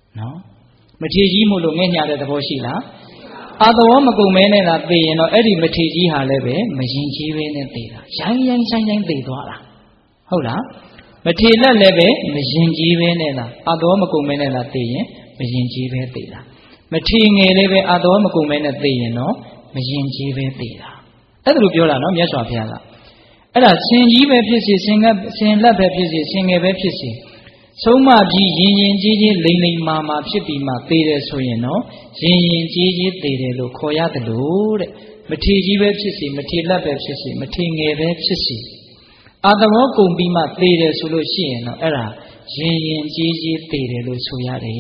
နော်မထေကြီးမို့လို့ငဲ့ညာတဲ့သဘောရှိလားအာသဝမကုံမဲနဲ့သာသိရင်တော့အဲ့ဒီမထေကြီးဟာလည်းပဲမရင်ကြီးပဲနဲ့သိတာရိုင်းရိုင်းဆိုင်ဆိုင်သိသွားတာဟုတ်လားမထေလက်လည်းပဲမရင်ကြီးပဲနဲ့လားအာသဝမကုံမဲနဲ့သာသိရင်မရင်ကြီးပဲသိတာမထေငယ်လည်းပဲအာသဝမကုံမဲနဲ့သိရင်တော့မရင်ကြီးပဲသိတာအဲ့ဒါလိုပြောတာနော်မြတ်စွာဘုရားကအဲ့ဒါဆင်ကြီးပဲဖြစ်စေဆင်ကဆင်လက်ပဲဖြစ်စေဆင်ငယ်ပဲဖြစ်စေဆုံးမပြီးရင်ရင်ကြီးကြီးလိမ့်လိမ့်မာမာဖြစ်ပြီးမှသေတယ်ဆိုရင်တော့ရင်ရင်ကြီးကြီးသေတယ်လို့ခေါ်ရတယ်လို့တဲ့မထေကြီးပဲဖြစ်စေမထေလက်ပဲဖြစ်စေမထေငယ်ပဲဖြစ်စေအာသဘောကုန်ပြီးမှသေတယ်ဆိုလို့ရှိရင်တော့အဲ့ဒါရင်ရင်ကြီးကြီးသေတယ်လို့ဆိုရတယ်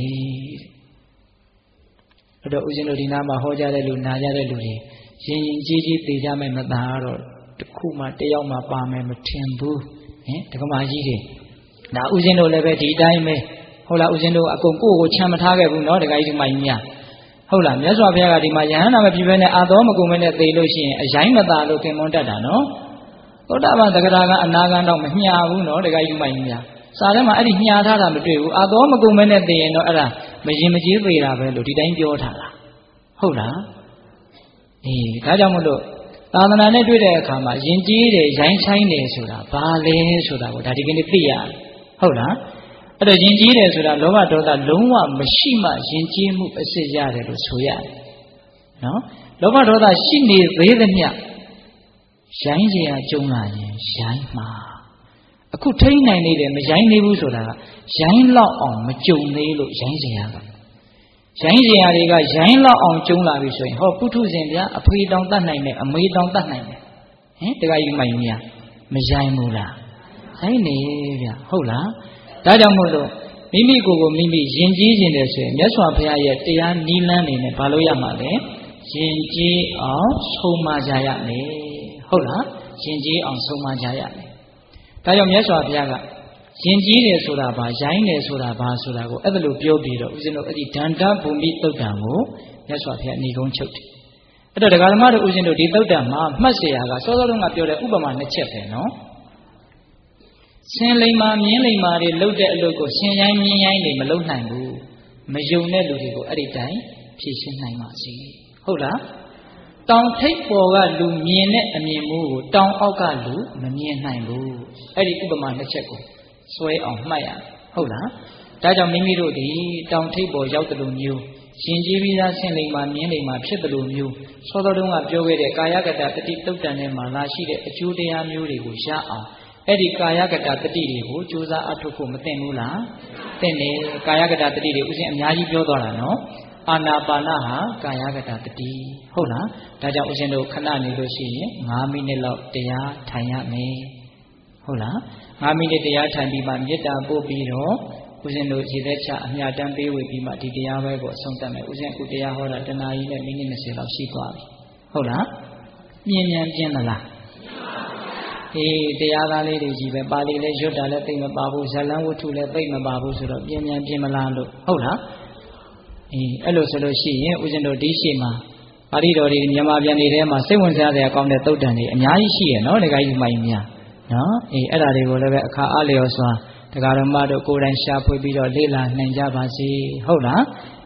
အဲ့တော့ဦးဇင်းတို့ဒီနားမှာဟောကြားတဲ့လူနာကြတဲ့လူတွေရင်ရင်ကြီးကြီးသေကြမယ်မသာတော့တခုမှတယောက်မှပါမယ်မထင်ဘူးဟင်တက္ကမကြီးတွေဒါဥစဉ်တို့လည်းပဲဒီတိုင်းပဲဟုတ်လားဥစဉ်တို့အကုန်ကိုယ့်ကိုချမ်းမထားခဲ့ဘူးเนาะတခါကြီးဒီမိုင်းများဟုတ်လားမြတ်စွာဘုရားကဒီမှာယဟန္တာမဖြစ်ဘဲနဲ့အာသောမကုန်ဘဲနဲ့သေလို့ရှိရင်အရင်မသာလို့ခင်မွန်းတတ်တာเนาะသောတာပန်သက္ကရာကအနာဂံတော့မမျှဘူးเนาะတခါကြီးဒီမိုင်းများစာထဲမှာအဲ့ဒီမျှထားတာမတွေ့ဘူးအာသောမကုန်ဘဲနဲ့သေရင်တော့အဲ့ဒါမရင်မကြီးသေးတာပဲလို့ဒီတိုင်းပြောထားတာဟုတ်လားအေးဒါကြောင့်မို့လို့သာသနာနဲ့တွေ့တဲ့အခါမှာယဉ်ကျေးတယ်ရိုင်းဆိုင်တယ်ဆိုတာဘာလဲဆိုတာကိုဒါဒီကနေ့သိရတယ်ဟုတ်လားအဲ့တော့ယဉ်ကျေးတယ်ဆိုတာလောဘဒေါသလုံးဝမရှိမှယဉ်ကျေးမှုအစစ်ရတယ်လို့ဆိုရတယ်နော်လောဘဒေါသရှိနေသေးသမျှရိုင်းเสียကြုံလာရင်ရိုင်းမှာအခုထိန်းနိုင်နေတယ်မရိုင်းနေဘူးဆိုတာကရိုင်းလောက်အောင်မကြုံသေးလို့ရိုင်းเสียကရိုင်းเสียတွေကရိုင်းလောက်အောင်ကြုံလာပြီဆိုရင်ဟောပုထုဇဉ်ဗျာအဖေတောင်တတ်နိုင်တယ်အမေတောင်တတ်နိုင်တယ်ဟင်တခါကြီးမိုင်မြမရိုင်းဘူးလားရိုင်းနေဗျာဟုတ်လားဒါကြောင့်မို့လို့မိမိကိုယ်ကိုမိမိယဉ်ကျေးခြင်းတယ်ဆိုရင်မြတ်စွာဘုရားရဲ့တရားနိလန်းနေနဲ့ဘာလို့ရမှာလဲယဉ်ကျေးအောင်ဆုံးမကြရမယ်ဟုတ်လားယဉ်ကျေးအောင်ဆုံးမကြရမယ်ဒါကြောင့်မြတ်စွာဘုရားကယဉ်ကျေးတယ်ဆိုတာဘာရိုင်းတယ်ဆိုတာဘာဆိုတာကိုအဲ့ဒါလိုပြောပြီးတော့ဦးဇင်းတို့အဲ့ဒီဒန္တဘုံမိသုတ်တံကိုမြတ်စွာဘုရားဏိကုံးချုပ်တယ်အဲ့တော့ဒကာဓမ္မတို့ဦးဇင်းတို့ဒီသုတ်တံမှာမှတ်เสียကစောစောတုန်းကပြောတဲ့ဥပမာနှစ်ချက်ပဲနော်ဆင်လိမ္မာမြင်းလိမ္မာတွေလှုပ်တဲ့အလုပ်ကိုဆင်ရိုင်းမြင်းရိုင်းတွေမလှုပ်နိုင်ဘူးမယုံတဲ့လူတွေကိုအဲ့ဒီတိုင်းဖြည့်ရှင်းနိုင်ပါစေဟုတ်လားတောင်ထိပ်ပေါ်ကလူမြင်တဲ့အမြင်မျိုးကိုတောင်အောက်ကလူမမြင်နိုင်ဘူးအဲ့ဒီဥပမာနှစ်ချက်ကိုစွဲအောင်မှတ်ရဟုတ်လားဒါကြောင့်မိမိတို့ဒီတောင်ထိပ်ပေါ်ရောက်တဲ့လူမျိုးရှင်ကြီးပြီးသားဆင်လိမ္မာမြင်းလိမ္မာဖြစ်တဲ့လူမျိုးစောစောတုန်းကပြောခဲ့တဲ့ကာယကတ္တတတိတုတ်တန်ထဲမှာလာရှိတဲ့အကျိုးတရားမျိုးတွေကိုရအောင်အဲ့ဒီကာယကတ္တတတိတွေကိုကြိုးစားအထုတ်ဖို့မသင့်ဘူးလားသင့်တယ်ကာယကတ္တတတိတွေဥစဉ်အများကြီးပြောသွားတာနော်အာနာပါနဟာကာယကတ္တတတိဟုတ်လားဒါကြောင့်ဥစဉ်တို့ခဏနေလို့ရှိရင်၅မိနစ်လောက်တရားထိုင်ရမယ်ဟုတ်လား၅မိနစ်တရားထိုင်ပြီးမှမေတ္တာပို့ပြီးတော့ဥစဉ်တို့ရည်သက်ချအမြတ်တမ်းပေးဝေပြီးမှဒီတရားပဲကိုအဆုံးသတ်မယ်ဥစဉ်အခုတရားဟောတာတနာရီနဲ့မိနစ်၂၀လောက်ရှိသွားပြီဟုတ်လားမြင်မြန်ပြင်းသလားအေးတရားသားလေးတွေကြီးပဲပါဠိလည်းရွတ်တာလည်းသိမပါဘူးဇလန်းဝတ္ထုလည်းသိမပါဘူးဆိုတော့ပြင်းမြန်ပြင်းမလားလို့ဟုတ်လားအေးအဲ့လိုဆိုလို့ရှိရင်ဦးဇင်းတို့ဒီရှိမှာပါဠိတော်တွေမြန်မာပြန်နေထဲမှာစိတ်ဝင်စားစရာကောင်းတဲ့သုတ်တန်တွေအများကြီးရှိရနော်ဒကာကြီးမိုင်းများနော်အေးအဲ့ဒါတွေကိုလည်းပဲအခါအားလျော်စွာဒကာတော်မတို့ကိုယ်တိုင်ရှာဖွေပြီးတော့လေ့လာနိုင်ကြပါစေဟုတ်လား